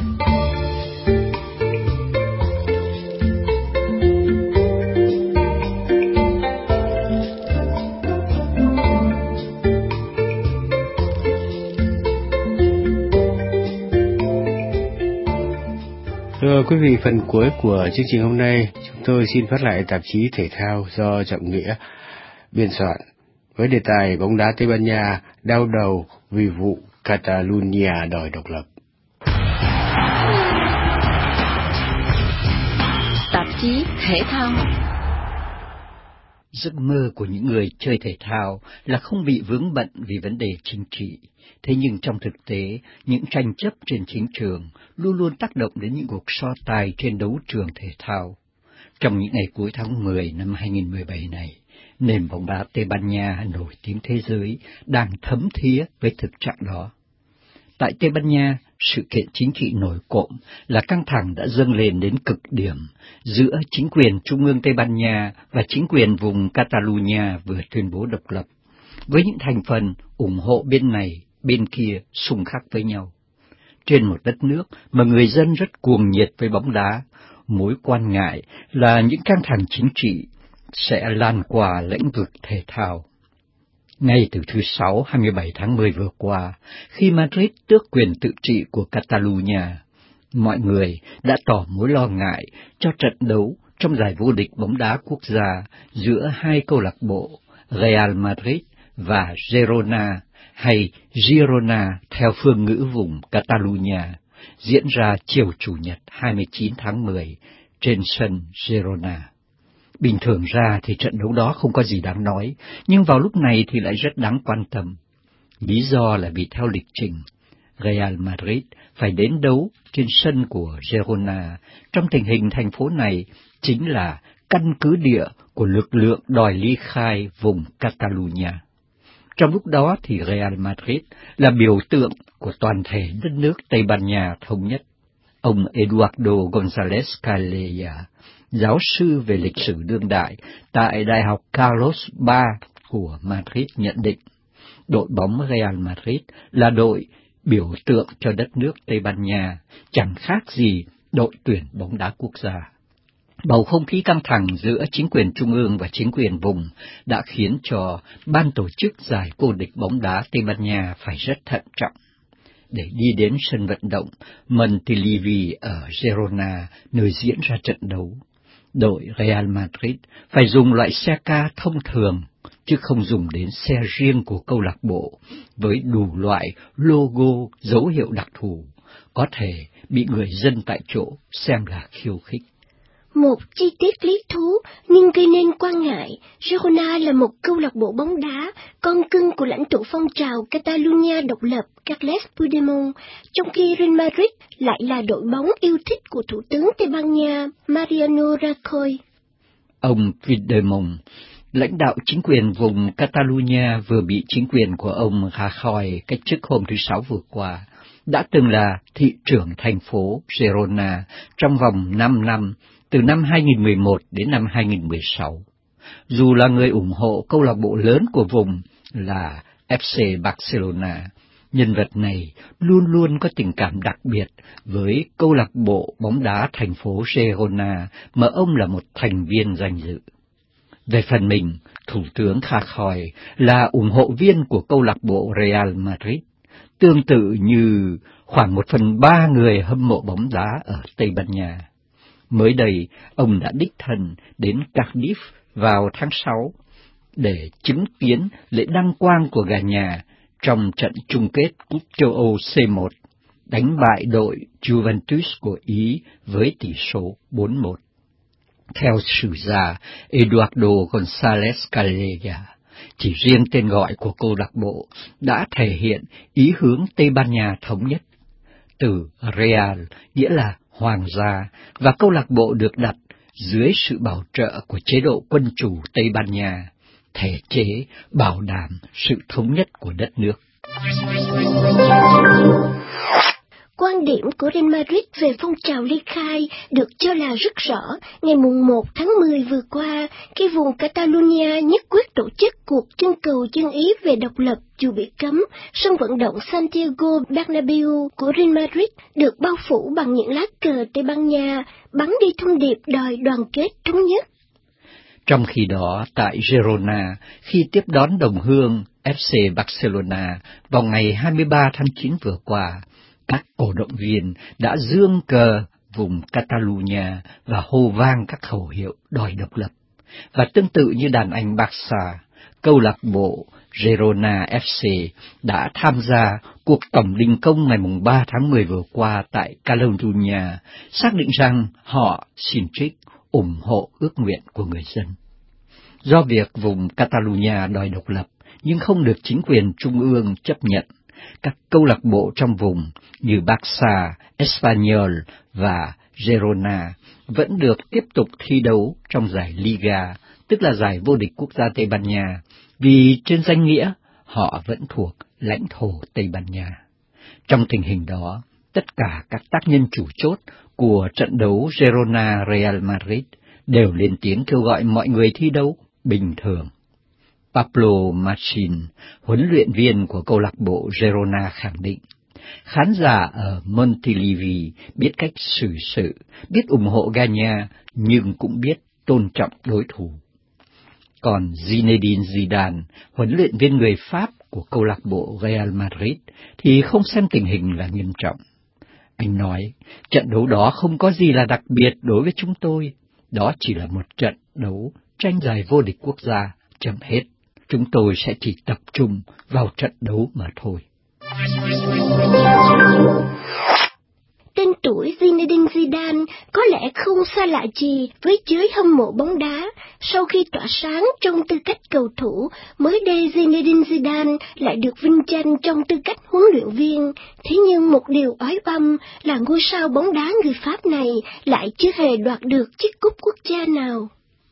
Thưa quý vị, phần cuối của chương trình hôm nay, chúng tôi xin phát lại tạp chí thể thao do Trọng Nghĩa biên soạn với đề tài bóng đá Tây Ban Nha đau đầu vì vụ Catalonia đòi độc lập. Tạp chí thể thao. Giấc mơ của những người chơi thể thao là không bị vướng bận vì vấn đề chính trị. Thế nhưng trong thực tế, những tranh chấp trên chính trường luôn luôn tác động đến những cuộc so tài trên đấu trường thể thao. Trong những ngày cuối tháng mười năm hai nghìn không trăm mười bảy này, nền bóng đá Tây Ban Nha nổi tiếng thế giới đang thấm thía với thực trạng đó. Tại Tây Ban Nha, sự kiện chính trị nổi cộm là căng thẳng đã dâng lên đến cực điểm giữa chính quyền trung ương Tây Ban Nha và chính quyền vùng Catalonia vừa tuyên bố độc lập, với những thành phần ủng hộ bên này, bên kia xung khắc với nhau. Trên một đất nước mà người dân rất cuồng nhiệt với bóng đá, mối quan ngại là những căng thẳng chính trị, sẽ lan qua lĩnh vực thể thao. Ngay từ thứ Sáu hai mươi bảy tháng mười vừa qua, khi Madrid tước quyền tự trị của Catalonia, mọi người đã tỏ mối lo ngại cho trận đấu trong giải vô địch bóng đá quốc gia giữa hai câu lạc bộ Real Madrid và Girona, hay Girona theo phương ngữ vùng Catalonia, diễn ra chiều Chủ nhật hai mươi chín tháng mười trên sân Girona. Bình thường ra thì trận đấu đó không có gì đáng nói, nhưng vào lúc này thì lại rất đáng quan tâm. Lý do là vì theo lịch trình, Real Madrid phải đến đấu trên sân của Girona, trong tình hình thành phố này chính là căn cứ địa của lực lượng đòi ly khai vùng Catalonia. Trong lúc đó thì Real Madrid là biểu tượng của toàn thể đất nước Tây Ban Nha thống nhất. Ông Eduardo González Calleja, giáo sư về lịch sử đương đại tại Đại học Carlos ba của Madrid nhận định, đội bóng Real Madrid là đội biểu tượng cho đất nước Tây Ban Nha, chẳng khác gì đội tuyển bóng đá quốc gia. Bầu không khí căng thẳng giữa chính quyền trung ương và chính quyền vùng đã khiến cho ban tổ chức giải vô địch bóng đá Tây Ban Nha phải rất thận trọng. Để đi đến sân vận động Montilivi ở Girona, nơi diễn ra trận đấu, đội Real Madrid phải dùng loại xe ca thông thường, chứ không dùng đến xe riêng của câu lạc bộ, với đủ loại logo, dấu hiệu đặc thù, có thể bị người dân tại chỗ xem là khiêu khích. Một chi tiết lý thú nhưng gây nên quan ngại, Girona là một câu lạc bộ bóng đá, con cưng của lãnh tụ phong trào Catalonia độc lập Carles Puigdemont, trong khi Real Madrid lại là đội bóng yêu thích của Thủ tướng Tây Ban Nha Mariano Rajoy. Ông Puigdemont, lãnh đạo chính quyền vùng Catalonia vừa bị chính quyền của ông Rajoy cách chức hôm thứ Sáu vừa qua, đã từng là thị trưởng thành phố Girona trong vòng năm năm, từ năm hai nghìn mười một đến năm hai nghìn mười sáu. Dù là người ủng hộ câu lạc bộ lớn của vùng là ép xê Barcelona, nhân vật này luôn luôn có tình cảm đặc biệt với câu lạc bộ bóng đá thành phố Girona mà ông là một thành viên danh dự. Về phần mình, Thủ tướng Rajoy là ủng hộ viên của câu lạc bộ Real Madrid, tương tự như khoảng một phần ba người hâm mộ bóng đá ở Tây Ban Nha. Mới đây, ông đã đích thân đến Cardiff vào tháng sáu để chứng kiến lễ đăng quang của gà nhà trong trận chung kết Cúp châu Âu C một, đánh bại đội Juventus của Ý với tỷ số bốn một. Theo sử gia Eduardo González Calleja, chỉ riêng tên gọi của câu lạc bộ đã thể hiện ý hướng Tây Ban Nha thống nhất. Từ Real nghĩa là hoàng gia, và câu lạc bộ được đặt dưới sự bảo trợ của chế độ quân chủ Tây Ban Nha, thể chế bảo đảm sự thống nhất của đất nước. Quan điểm của Real Madrid về phong trào ly khai được cho là rất rõ ngày mùng một tháng mười vừa qua, khi vùng Catalonia nhất quyết tổ chức cuộc trưng cầu dân ý về độc lập dù bị cấm. Sân vận động Santiago Bernabeu của Real Madrid được bao phủ bằng những lá cờ Tây Ban Nha, bắn đi thông điệp đòi đoàn kết thống nhất. Trong khi đó, tại Girona, khi tiếp đón đồng hương ép xê Barcelona vào ngày hai mươi ba tháng chín vừa qua, các cổ động viên đã giương cờ vùng Catalonia và hô vang các khẩu hiệu đòi độc lập. Và tương tự như đàn anh Barca, câu lạc bộ Girona ép xê đã tham gia cuộc tổng đình công ngày ba tháng mười vừa qua tại Catalonia, xác định rằng họ xin trích ủng hộ ước nguyện của người dân. Do việc vùng Catalonia đòi độc lập nhưng không được chính quyền trung ương chấp nhận, các câu lạc bộ trong vùng như Barça, Espanyol và Girona vẫn được tiếp tục thi đấu trong giải Liga, tức là giải vô địch quốc gia Tây Ban Nha, vì trên danh nghĩa họ vẫn thuộc lãnh thổ Tây Ban Nha. Trong tình hình đó, tất cả các tác nhân chủ chốt của trận đấu Girona-Real Madrid đều lên tiếng kêu gọi mọi người thi đấu bình thường. Pablo Machin, huấn luyện viên của câu lạc bộ Girona khẳng định, khán giả ở Montilivi biết cách xử sự, biết ủng hộ Ganya nhưng cũng biết tôn trọng đối thủ. Còn Zinedine Zidane, huấn luyện viên người Pháp của câu lạc bộ Real Madrid, thì không xem tình hình là nghiêm trọng. Anh nói, trận đấu đó không có gì là đặc biệt đối với chúng tôi, đó chỉ là một trận đấu tranh giành vô địch quốc gia, chấm hết. Chúng tôi sẽ chỉ tập trung vào trận đấu mà thôi. Tên tuổi Zinedine Zidane có lẽ không xa lạ gì với giới hâm mộ bóng đá. Sau khi tỏa sáng trong tư cách cầu thủ, mới đây Zinedine Zidane lại được vinh danh trong tư cách huấn luyện viên. Thế nhưng một điều oái oăm là ngôi sao bóng đá người Pháp này lại chưa hề đoạt được chiếc cúp quốc gia nào.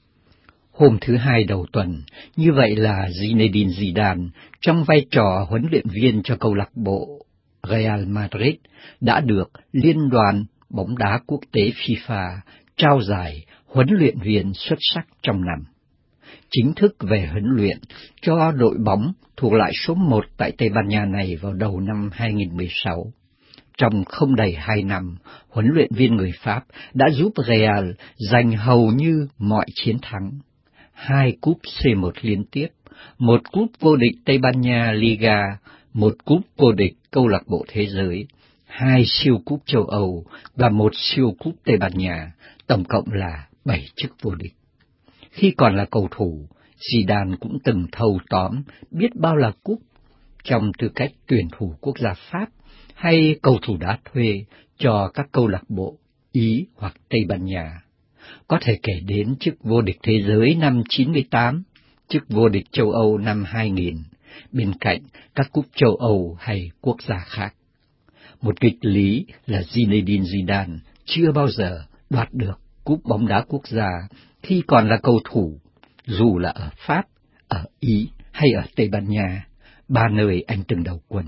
Hôm thứ Hai đầu tuần, như vậy là Zinedine Zidane, trong vai trò huấn luyện viên cho câu lạc bộ Real Madrid, đã được Liên đoàn bóng đá quốc tế FIFA trao giải huấn luyện viên xuất sắc trong năm. Chính thức về huấn luyện cho đội bóng thuộc lại số một tại Tây Ban Nha này vào đầu năm hai nghìn không trăm mười sáu. Trong không đầy hai năm, huấn luyện viên người Pháp đã giúp Real giành hầu như mọi chiến thắng. Hai cúp C một liên tiếp, một cúp vô địch Tây Ban Nha Liga, một cúp vô địch câu lạc bộ thế giới, hai siêu cúp châu Âu và một siêu cúp Tây Ban Nha, tổng cộng là bảy chức vô địch. Khi còn là cầu thủ, Zidane cũng từng thâu tóm biết bao là cúp trong tư cách tuyển thủ quốc gia Pháp hay cầu thủ đá thuê cho các câu lạc bộ Ý hoặc Tây Ban Nha. Có thể kể đến chức vô địch thế giới năm chín mươi tám, chức vô địch châu Âu năm hai nghìn, bên cạnh các cúp châu Âu hay quốc gia khác. Một nghịch lý là Zinedine Zidane chưa bao giờ đoạt được cúp bóng đá quốc gia khi còn là cầu thủ, dù là ở Pháp, ở Ý hay ở Tây Ban Nha, ba nơi anh từng đầu quân.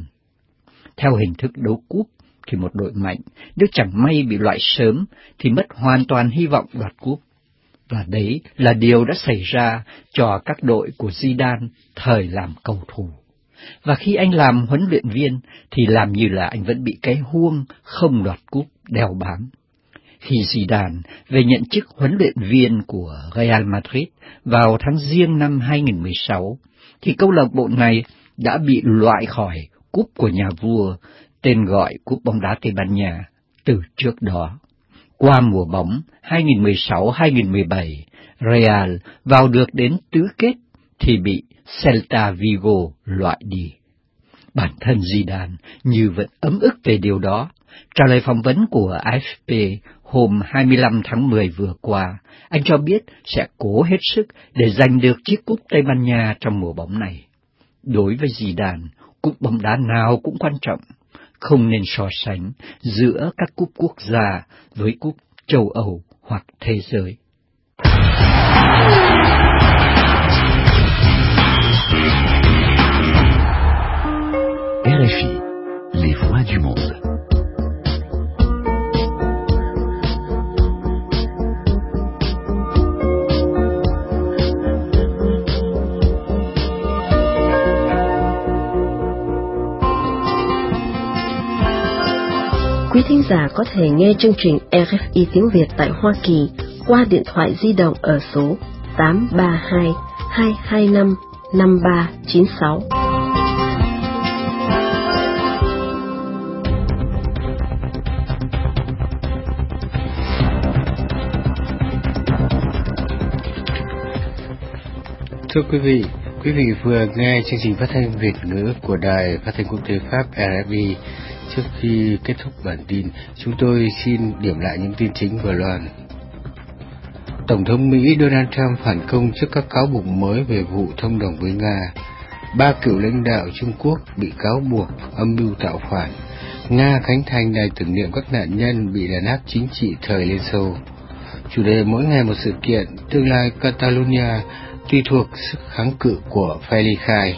Theo hình thức đấu cúp, thì một đội mạnh, nếu chẳng may bị loại sớm, thì mất hoàn toàn hy vọng đoạt cúp. Và đấy là điều đã xảy ra cho các đội của Zidane thời làm cầu thủ. Và khi anh làm huấn luyện viên, thì làm như là anh vẫn bị cái huông không đoạt cúp đeo bám. Khi Zidane về nhận chức huấn luyện viên của Real Madrid vào tháng Giêng năm hai nghìn không trăm mười sáu, thì câu lạc bộ này đã bị loại khỏi cúp của nhà vua, tên gọi cúp bóng đá Tây Ban Nha, từ trước đó. Qua mùa bóng hai nghìn không trăm mười sáu hai nghìn không trăm mười bảy, Real vào được đến tứ kết thì bị Celta Vigo loại đi. Bản thân Zidane như vẫn ấm ức về điều đó. Trả lời phỏng vấn của a ép pê hôm hai mươi lăm tháng mười vừa qua, anh cho biết sẽ cố hết sức để giành được chiếc cúp Tây Ban Nha trong mùa bóng này. Đối với Zidane, cúp bóng đá nào cũng quan trọng, không nên so sánh giữa các cúp quốc gia với cúp châu Âu hoặc thế giới. R F I, les voix du monde. Quý thính giả có thể nghe chương trình R F I tiếng Việt tại Hoa Kỳ qua điện thoại di động ở số tám ba hai hai hai năm năm ba chín sáu. Thưa quý vị, quý vị vừa nghe chương trình phát thanh Việt ngữ của Đài Phát thanh Quốc tế Pháp R F I. Trước khi kết thúc bản tin, chúng tôi xin điểm lại những tin chính vừa loan. Tổng thống Mỹ Donald Trump phản công trước các cáo buộc mới về vụ thông đồng với Nga. Ba cựu lãnh đạo Trung Quốc bị cáo buộc âm mưu tạo phản. Nga khánh thành đài tưởng niệm các nạn nhân bị đàn áp chính trị thời Liên Xô. Chủ đề mỗi ngày một sự kiện, tương lai Catalonia tùy thuộc sức kháng cự của phe ly khai.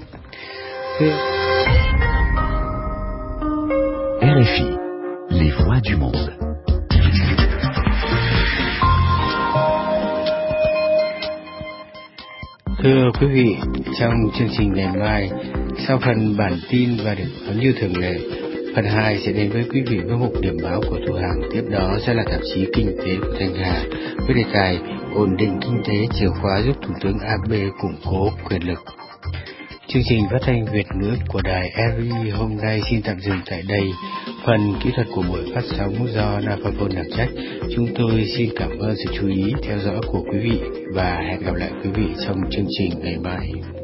R F I, les voix du monde. Thưa quý vị, trong chương trình ngày mai, sau phần bản tin và điểm báo như thường lệ, phần hai sẽ đến với quý vị với mục điểm báo của Thu Hằng. Tiếp đó sẽ là tạp chí Kinh tế của Thanh Hà với đề tài ổn định kinh tế chìa khóa giúp Thủ tướng Abe củng cố quyền lực. Chương trình phát thanh Việt ngữ của đài rờ ép i hôm nay xin tạm dừng tại đây. Phần kỹ thuật của buổi phát sóng do Naphapon đảm trách. Chúng tôi xin cảm ơn sự chú ý theo dõi của quý vị và hẹn gặp lại quý vị trong chương trình ngày mai.